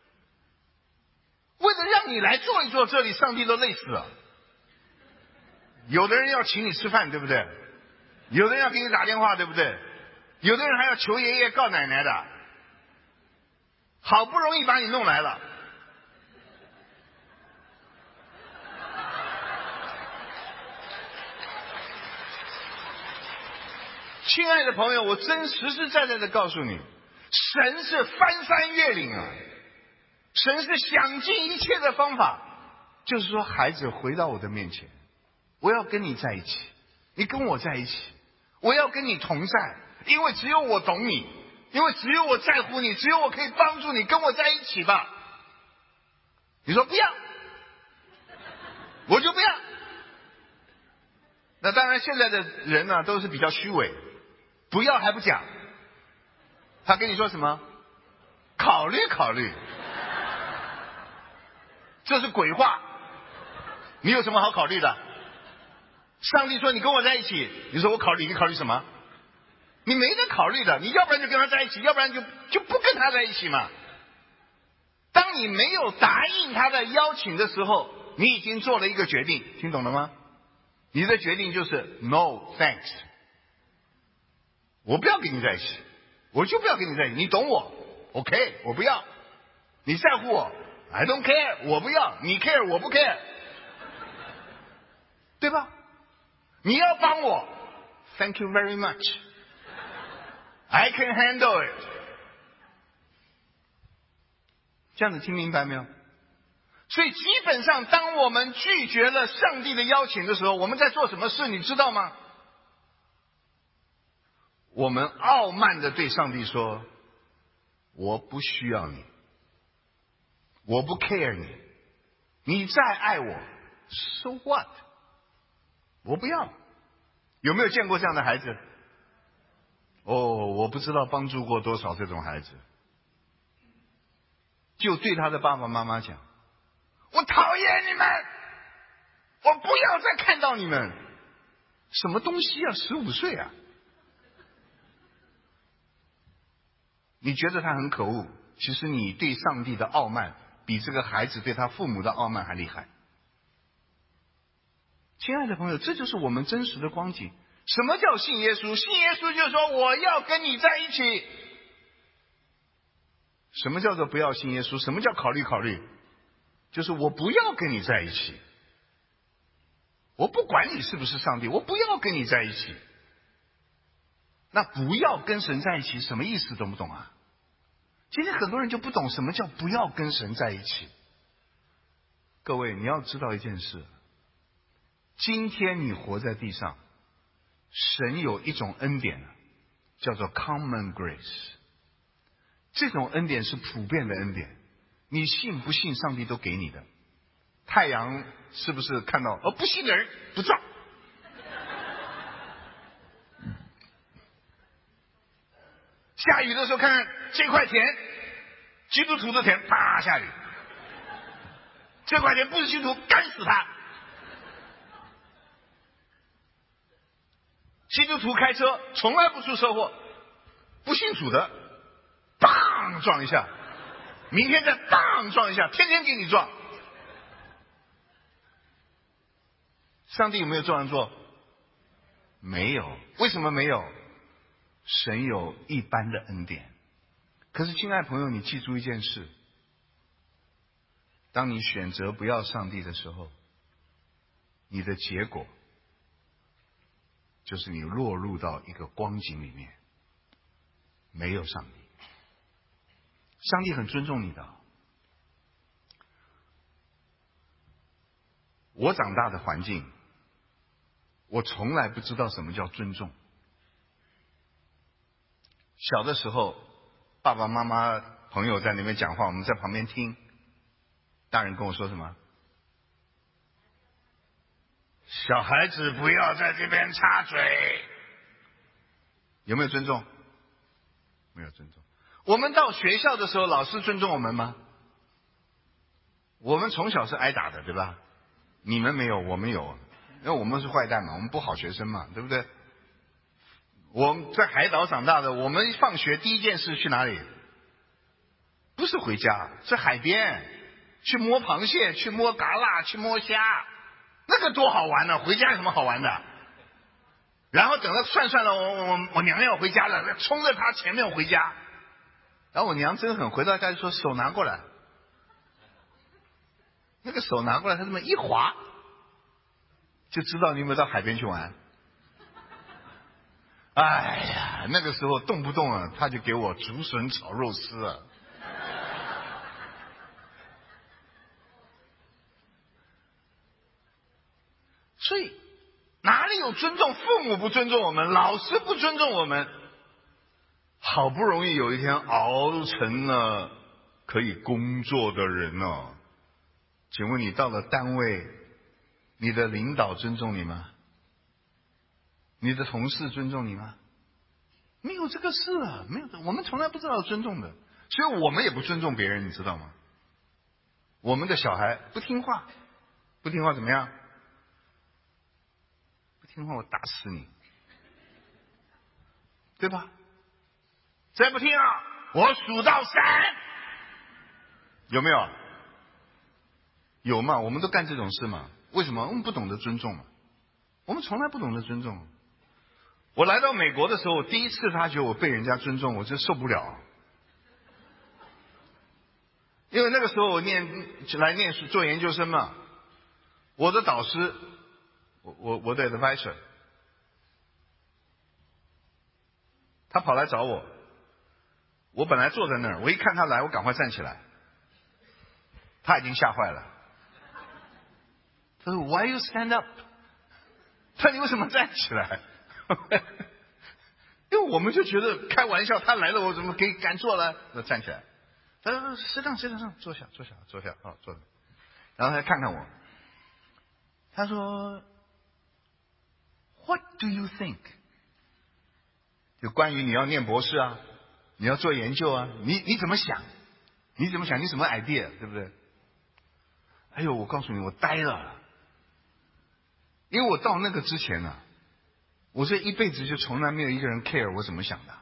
为了让你来坐一坐这里，上帝都累死了。有的人要请你吃饭，对不对？有的人要给你打电话，对不对？有的人还要求爷爷告奶奶的。好不容易把你弄来了，亲爱的朋友，我真实实在在的告诉你，神是翻山越岭啊，神是想尽一切的方法，就是说，孩子回到我的面前，我要跟你在一起，你跟我在一起，我要跟你同在，因为只有我懂你。因为只有我在乎你，只有我可以帮助你，跟我在一起吧。你说不要，我就不要。那当然，现在的人呢、啊、都是比较虚伪，不要还不讲， 他跟你说什么？考虑考虑。这是鬼话。你有什么好考虑的？上帝说你跟我在一起，你说我考虑，你考虑什么？你没得考虑的，你要不然就跟他在一起，要不然就就不跟他在一起嘛。当你没有答应他的邀请的时候，你已经做了一个决定，听懂了吗？你的决定就是 no thanks， 我不要跟你在一起，我就不要跟你在一起，你懂我 OK， 我不要。你在乎我 I don't care， 我不要。你 care， 我不 care， 对吧？你要帮我 Thank you very much， I can handle it。 这样子听明白没有？所以基本上当我们拒绝了上帝的邀请的时候，我们在做什么事你知道吗？我们傲慢地对上帝说，我不需要你，我不 care 你，你再爱我 so what， 我不要。有没有见过这样的孩子？哦，我不知道帮助过多少这种孩子。就对他的爸爸妈妈讲，我讨厌你们，我不要再看到你们。什么东西啊，十五岁啊。你觉得他很可恶，其实你对上帝的傲慢比这个孩子对他父母的傲慢还厉害。亲爱的朋友，这就是我们真实的光景。什么叫信耶稣？信耶稣就是说我要跟你在一起。什么叫做不要信耶稣？什么叫考虑考虑？就是我不要跟你在一起，我不管你是不是上帝，我不要跟你在一起。那不要跟神在一起什么意思，懂不懂啊？今天很多人就不懂什么叫不要跟神在一起。各位，你要知道一件事，今天你活在地上，神有一种恩典叫做 common grace， 这种恩典是普遍的恩典，你信不信上帝都给你的。太阳是不是看到哦不信的人不照？下雨的时候看看这块田，基督徒的田，啪下雨。这块田不是基督徒，干死他。基督徒开车从来不出车祸，不信主的，当撞一下，明天再当撞一下，天天给你撞。上帝有没有这样做？没有。为什么没有？神有一般的恩典。可是亲爱朋友，你记住一件事，当你选择不要上帝的时候，你的结果就是你落入到一个光景里面，没有上帝。上帝很尊重你的。我长大的环境，我从来不知道什么叫尊重。小的时候，爸爸妈妈朋友在那边讲话，我们在旁边听，大人跟我说什么？小孩子不要在这边插嘴。有没有尊重？没有尊重。我们到学校的时候，老师尊重我们吗？我们从小是挨打的，对吧？你们没有，我们有，因为我们是坏蛋嘛，我们不好学生嘛，对不对？我们在海岛长大的，我们放学第一件事去哪里？不是回家，是海边，去摸螃蟹，去摸蛤蜊，去摸虾，那个多好玩呢！回家有什么好玩的？然后等到算算了，我我我娘要回家了，冲着她前面回家。然后我娘真狠，回到家就说手拿过来。那个手拿过来，她这么一划，就知道你有没有到海边去玩。哎呀，那个时候动不动啊，他就给我竹笋炒肉丝啊。所以哪里有尊重？父母不尊重我们，老师不尊重我们，好不容易有一天熬成了可以工作的人哦。请问你到了单位，你的领导尊重你吗？你的同事尊重你吗？ 没有这个事啊，没有，我们从来不知道尊重的，所以我们也不尊重别人，你知道吗？我们的小孩不听话，不听话怎么样？不听话我打死你，对吧？再不听啊，我数到三，有没有？有嘛？我们都干这种事嘛？为什么？我们不懂得尊重嘛，我们从来不懂得尊重。我来到美国的时候，我第一次发觉我被人家尊重，我真受不了。因为那个时候我念来念书做研究生嘛，我的导师，我我我的 advisor， 他跑来找我，我本来坐在那儿，我一看他来，我赶快站起来，他已经吓坏了。他说 Why you stand up？ 他说你为什么站起来？因为我们就觉得开玩笑，他来了我怎么可以敢坐呢？那站起来，他说适当适当上，坐下坐下坐下，好坐着。然后他看看我，他说 What do you think？ 就关于你要念博士啊，你要做研究啊，你你怎么想？你怎么想？你什么 idea？ 对不对？哎呦，我告诉你，我呆了，因为我到那个之前呢、啊。我这一辈子就从来没有一个人 care 我怎么想的，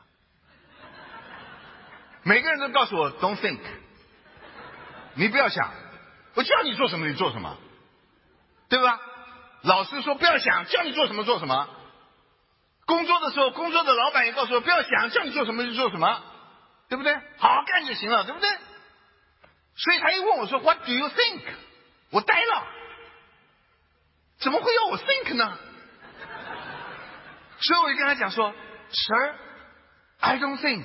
每个人都告诉我 don't think， 你不要想，我叫你做什么你做什么，对吧？老师说不要想，叫你做什么做什么。工作的时候，工作的老板也告诉我不要想，叫你做什么就做什么，对不对？好好干就行了，对不对？所以他一问我说 What do you think？ 我呆了，怎么会要我 think 呢？所以我就跟他讲说 Sir, I don't think。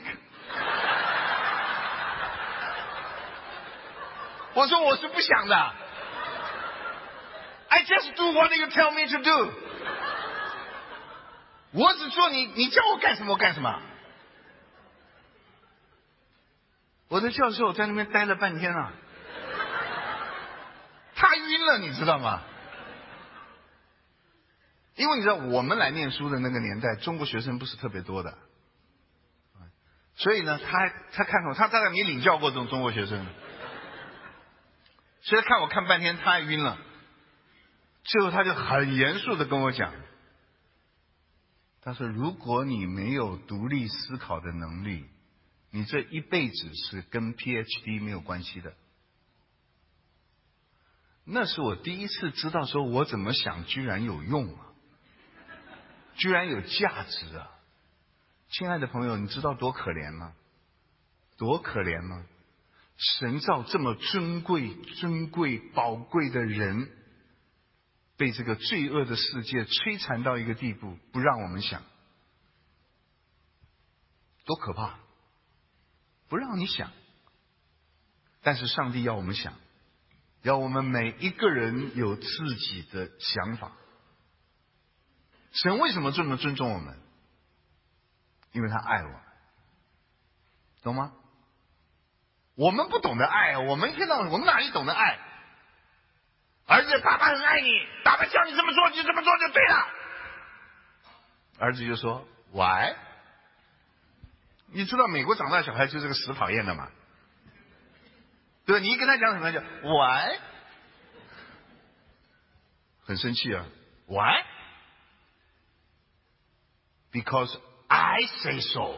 我说我是不想的， I just do what you tell me to do。 我只做你你叫我干什么我干什么。我的教授在那边待了半天了，他晕了你知道吗？因为你知道我们来念书的那个年代，中国学生不是特别多的，所以呢，他他看我，他大概没领教过这种中国学生，所以看我看半天，他也晕了。最后他就很严肃的跟我讲，他说：“如果你没有独立思考的能力，你这一辈子是跟 P H D 没有关系的。”那是我第一次知道，说我怎么想居然有用啊！居然有价值啊！亲爱的朋友，你知道多可怜吗？多可怜吗？神造这么尊贵、尊贵、宝贵的人，被这个罪恶的世界摧残到一个地步，不让我们想，多可怕！不让你想，但是上帝要我们想，要我们每一个人有自己的想法。神为什么这么尊重我们？因为他爱我们，懂吗？我们不懂得爱，我们一天到晚我们哪里懂得爱？儿子，爸爸很爱你，爸爸叫你这么做，你就这么做就对了。儿子就说 Why？ 你知道美国长大小孩就是个死讨厌的嘛，对吧？你一跟他讲什么叫 Why？ 很生气啊 Why？Because I say so，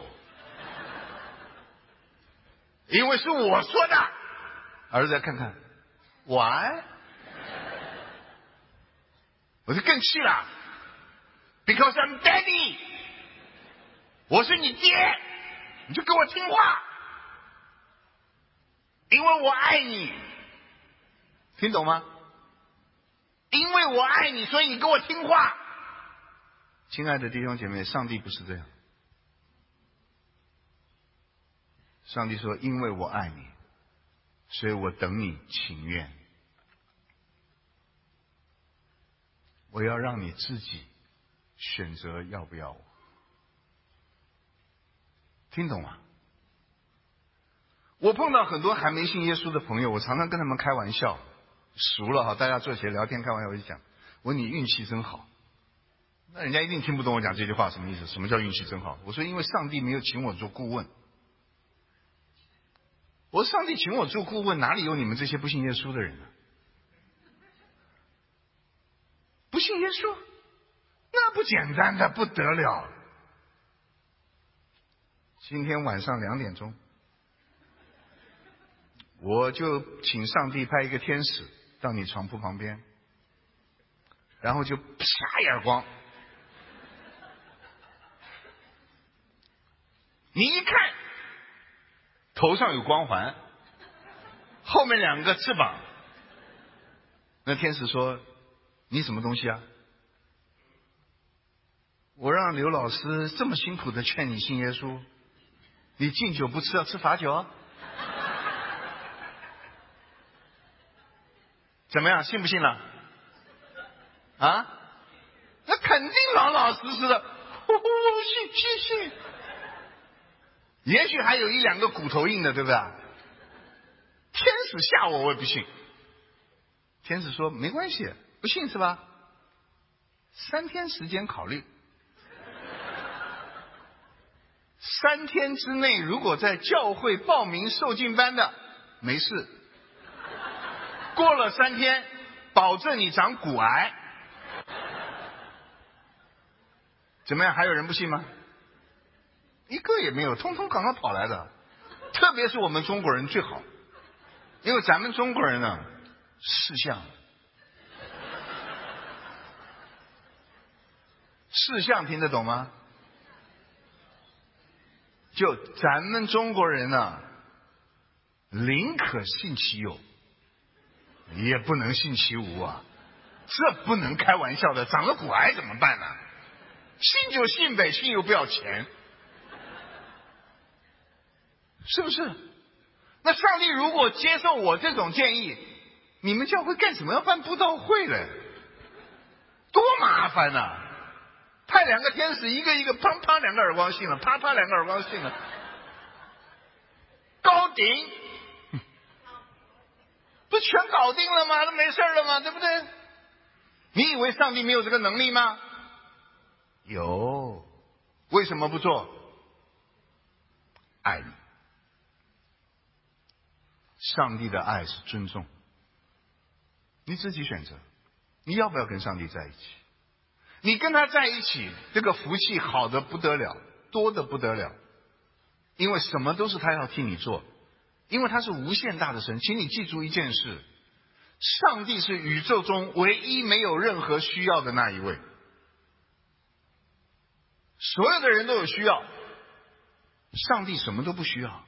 因为是我说的。儿子再看看 Why？ 我就更气了 Because I'm daddy， 我是你爹，你就给我听话，因为我爱你，听懂吗？因为我爱你，所以你给我听话。亲爱的弟兄姐妹，上帝不是这样。上帝说：“因为我爱你，所以我等你情愿。我要让你自己选择要不要我。”听懂吗？我碰到很多还没信耶稣的朋友，我常常跟他们开玩笑，熟了哈，大家坐起来聊天开玩笑，我就讲：“我说你运气真好。” 那人家一定听不懂我讲这句话什么意思？什么叫运气真好？我说因为上帝没有请我做顾问。我说上帝请我做顾问，哪里有你们这些不信耶稣的人呢？不信耶稣，那不简单的不得了。今天晚上两点钟，我就请上帝派一个天使到你床铺旁边，然后就啪一耳光。你一看，头上有光环，后面两个翅膀。那天使说：“你什么东西啊？”我让刘老师这么辛苦的劝你信耶稣，你敬酒不吃要吃罚酒，怎么样？信不信了？啊？那肯定老老实实的，哦，信信信。也许还有一两个骨头硬的，对不对？天使吓我，我也不信。天使说没关系，不信是吧？三天时间考虑。三天之内，如果在教会报名受浸班的，没事。过了三天，保证你长骨癌。怎么样？还有人不信吗？一个也没有，通通赶快跑来的。特别是我们中国人最好，因为咱们中国人呢，事项，事项听得懂吗？就咱们中国人呢，宁可信其有，也不能信其无啊，这不能开玩笑的。长了骨癌怎么办呢？信就信呗，信又不要钱。是不是？那上帝如果接受我这种建议，你们教会干什么要办布道会嘞？多麻烦呐、啊！派两个天使，一个一个砰砰两个耳光信了，啪啪两个耳光信了，高顶，不全搞定了吗？那没事了吗？对不对？你以为上帝没有这个能力吗？有，为什么不做？爱你。上帝的爱是尊重，你自己选择，你要不要跟上帝在一起？你跟他在一起，这个福气好的不得了，多的不得了，因为什么都是他要替你做，因为他是无限大的神。请你记住一件事，上帝是宇宙中唯一没有任何需要的那一位。所有的人都有需要，上帝什么都不需要。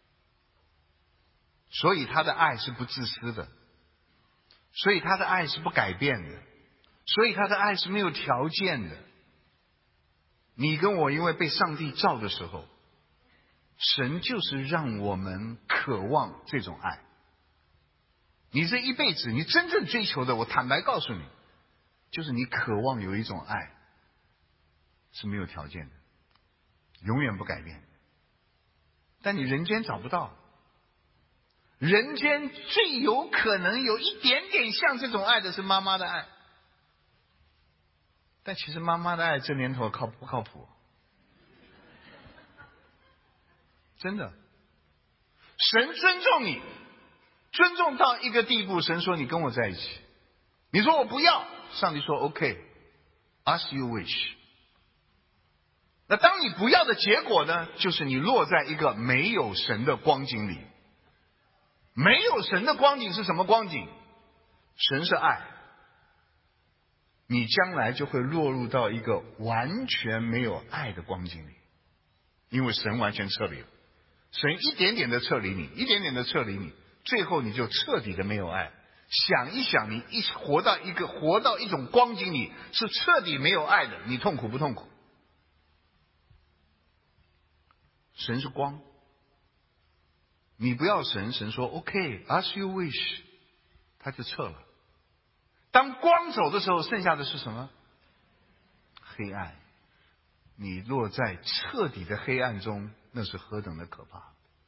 所以他的爱是不自私的，所以他的爱是不改变的，所以他的爱是没有条件的。你跟我因为被上帝造的时候，神就是让我们渴望这种爱。你这一辈子你真正追求的，我坦白告诉你，就是你渴望有一种爱是没有条件的，永远不改变，但你人间找不到。人间最有可能有一点点像这种爱的是妈妈的爱，但其实妈妈的爱这年头靠不靠谱？真的，神尊重你，尊重到一个地步，神说你跟我在一起，你说我不要，上帝说 OK，as you wish。那当你不要的结果呢，就是你落在一个没有神的光景里。没有神的光景是什么光景？神是爱，你将来就会落入到一个完全没有爱的光景里，因为神完全撤离了，神一点点的撤离你，一点点的撤离你，最后你就彻底的没有爱。想一想，你一活到一个活到一种光景里是彻底没有爱的，你痛苦不痛苦？神是光，你不要神，神说 OK，as you wish， 他就撤了。当光走的时候，剩下的是什么？黑暗。你落在彻底的黑暗中，那是何等的可怕！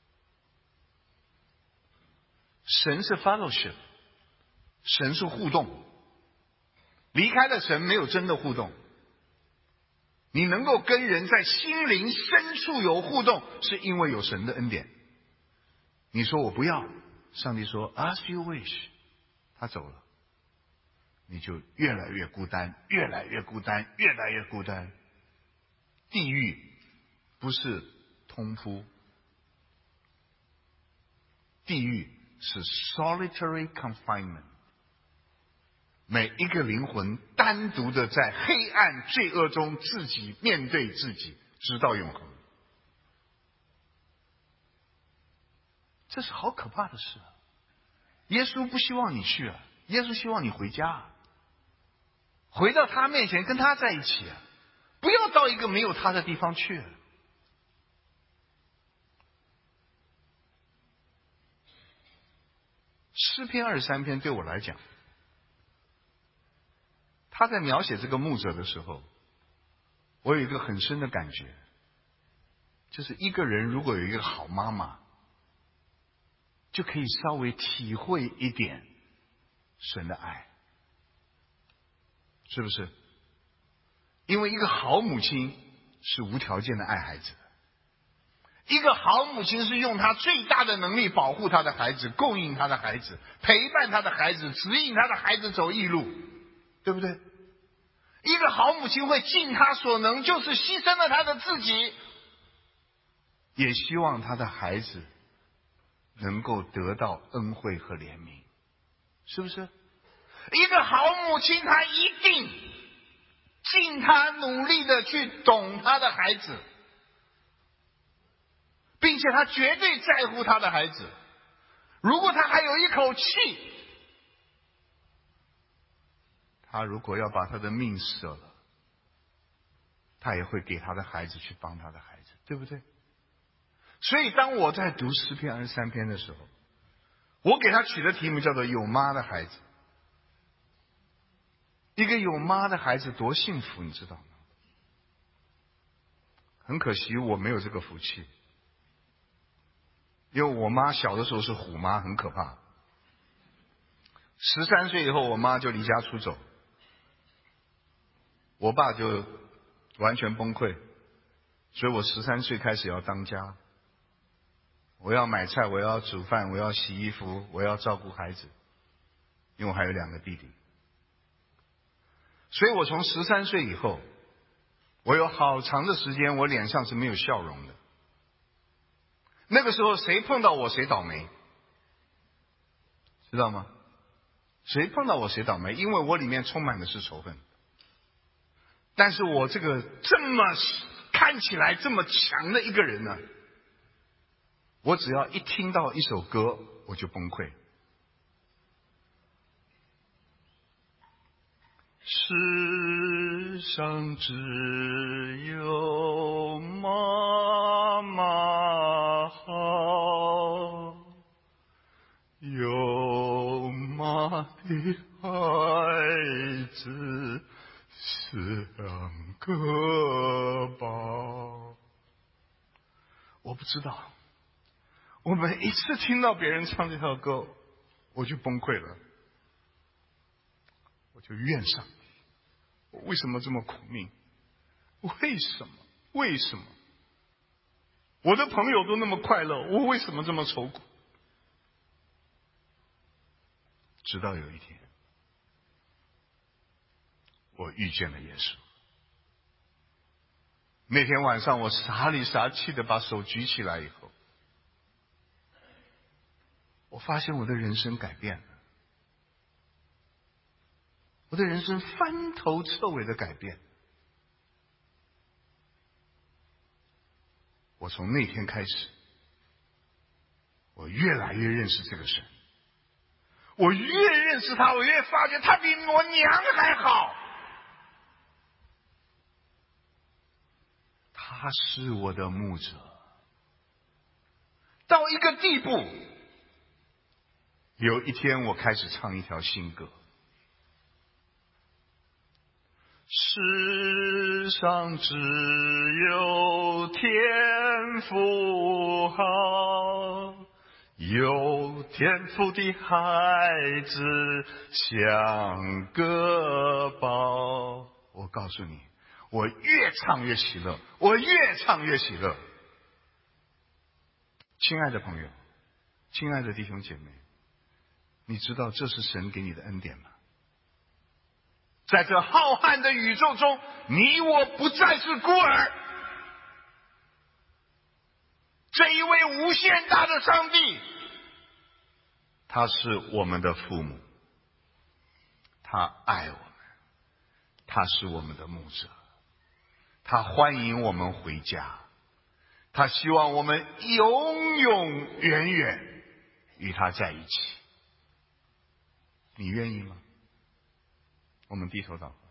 神是 fellowship， 神是互动，离开了神没有真的互动。 你能够跟人在心灵深处有互动，是因为有神的恩典。你说我不要，上帝说 As you wish， 他走了，你就越来越孤单，越来越孤单，越来越孤单。地狱不是通铺，地狱是 solitary confinement， 每一个灵魂单独的在黑暗罪恶中自己面对自己，直到永恒。这是好可怕的事啊！耶稣不希望你去啊，耶稣希望你回家啊，回到他面前跟他在一起啊，不要到一个没有他的地方去啊。诗篇二十三篇对我来讲，他在描写这个牧者的时候，我有一个很深的感觉，就是一个人如果有一个好妈妈，就可以稍微体会一点神的爱，是不是？因为一个好母亲是无条件的爱孩子的，一个好母亲是用她最大的能力保护她的孩子，供应她的孩子，陪伴她的孩子，指引她的孩子走义路，对不对？一个好母亲会尽她所能，就是牺牲了她的自己，也希望她的孩子能够得到恩惠和怜悯，是不是？一个好母亲，她一定尽她努力的去懂她的孩子，并且她绝对在乎她的孩子。如果她还有一口气，她如果要把她的命舍了，她也会给她的孩子去帮她的孩子，对不对？所以当我在读诗篇二十三篇的时候，我给他取的题目叫做有妈的孩子。一个有妈的孩子多幸福，你知道吗？很可惜我没有这个福气，因为我妈小的时候是虎妈，很可怕。十三岁以后我妈就离家出走，我爸就完全崩溃，所以我十三岁开始要当家，我要买菜，我要煮饭，我要洗衣服，我要照顾孩子，因为我还有两个弟弟。所以我从十三岁以后，我有好长的时间我脸上是没有笑容的。那个时候谁碰到我谁倒霉，知道吗？谁碰到我谁倒霉，因为我里面充满的是仇恨。但是我这个这么看起来这么强的一个人呢，我只要一听到一首歌我就崩溃。世上只有妈妈好，有妈的孩子是两个宝。我不知道，我每一次听到别人唱这条歌，我就崩溃了，我就怨上帝，我为什么这么苦命？为什么？为什么？我的朋友都那么快乐，我为什么这么愁苦？直到有一天，我遇见了耶稣。那天晚上，我傻里傻气的把手举起来以后，我发现我的人生改变了，我的人生翻头彻尾的改变。我从那天开始，我越来越认识这个神。我越认识他，我越发觉他比我娘还好。他是我的牧者，到一个地步，有一天我开始唱一条新歌。世上只有天父好，有天赋的孩子像个宝。我告诉你， 我越唱越喜乐，我越唱越喜乐。亲爱的朋友，亲爱的弟兄姐妹，你知道这是神给你的恩典吗？在这浩瀚的宇宙中，你我不再是孤儿。这一位无限大的上帝，他是我们的父母，他爱我们，他是我们的牧者，他欢迎我们回家，他希望我们永永远远与他在一起。你愿意吗？我们低头祷告。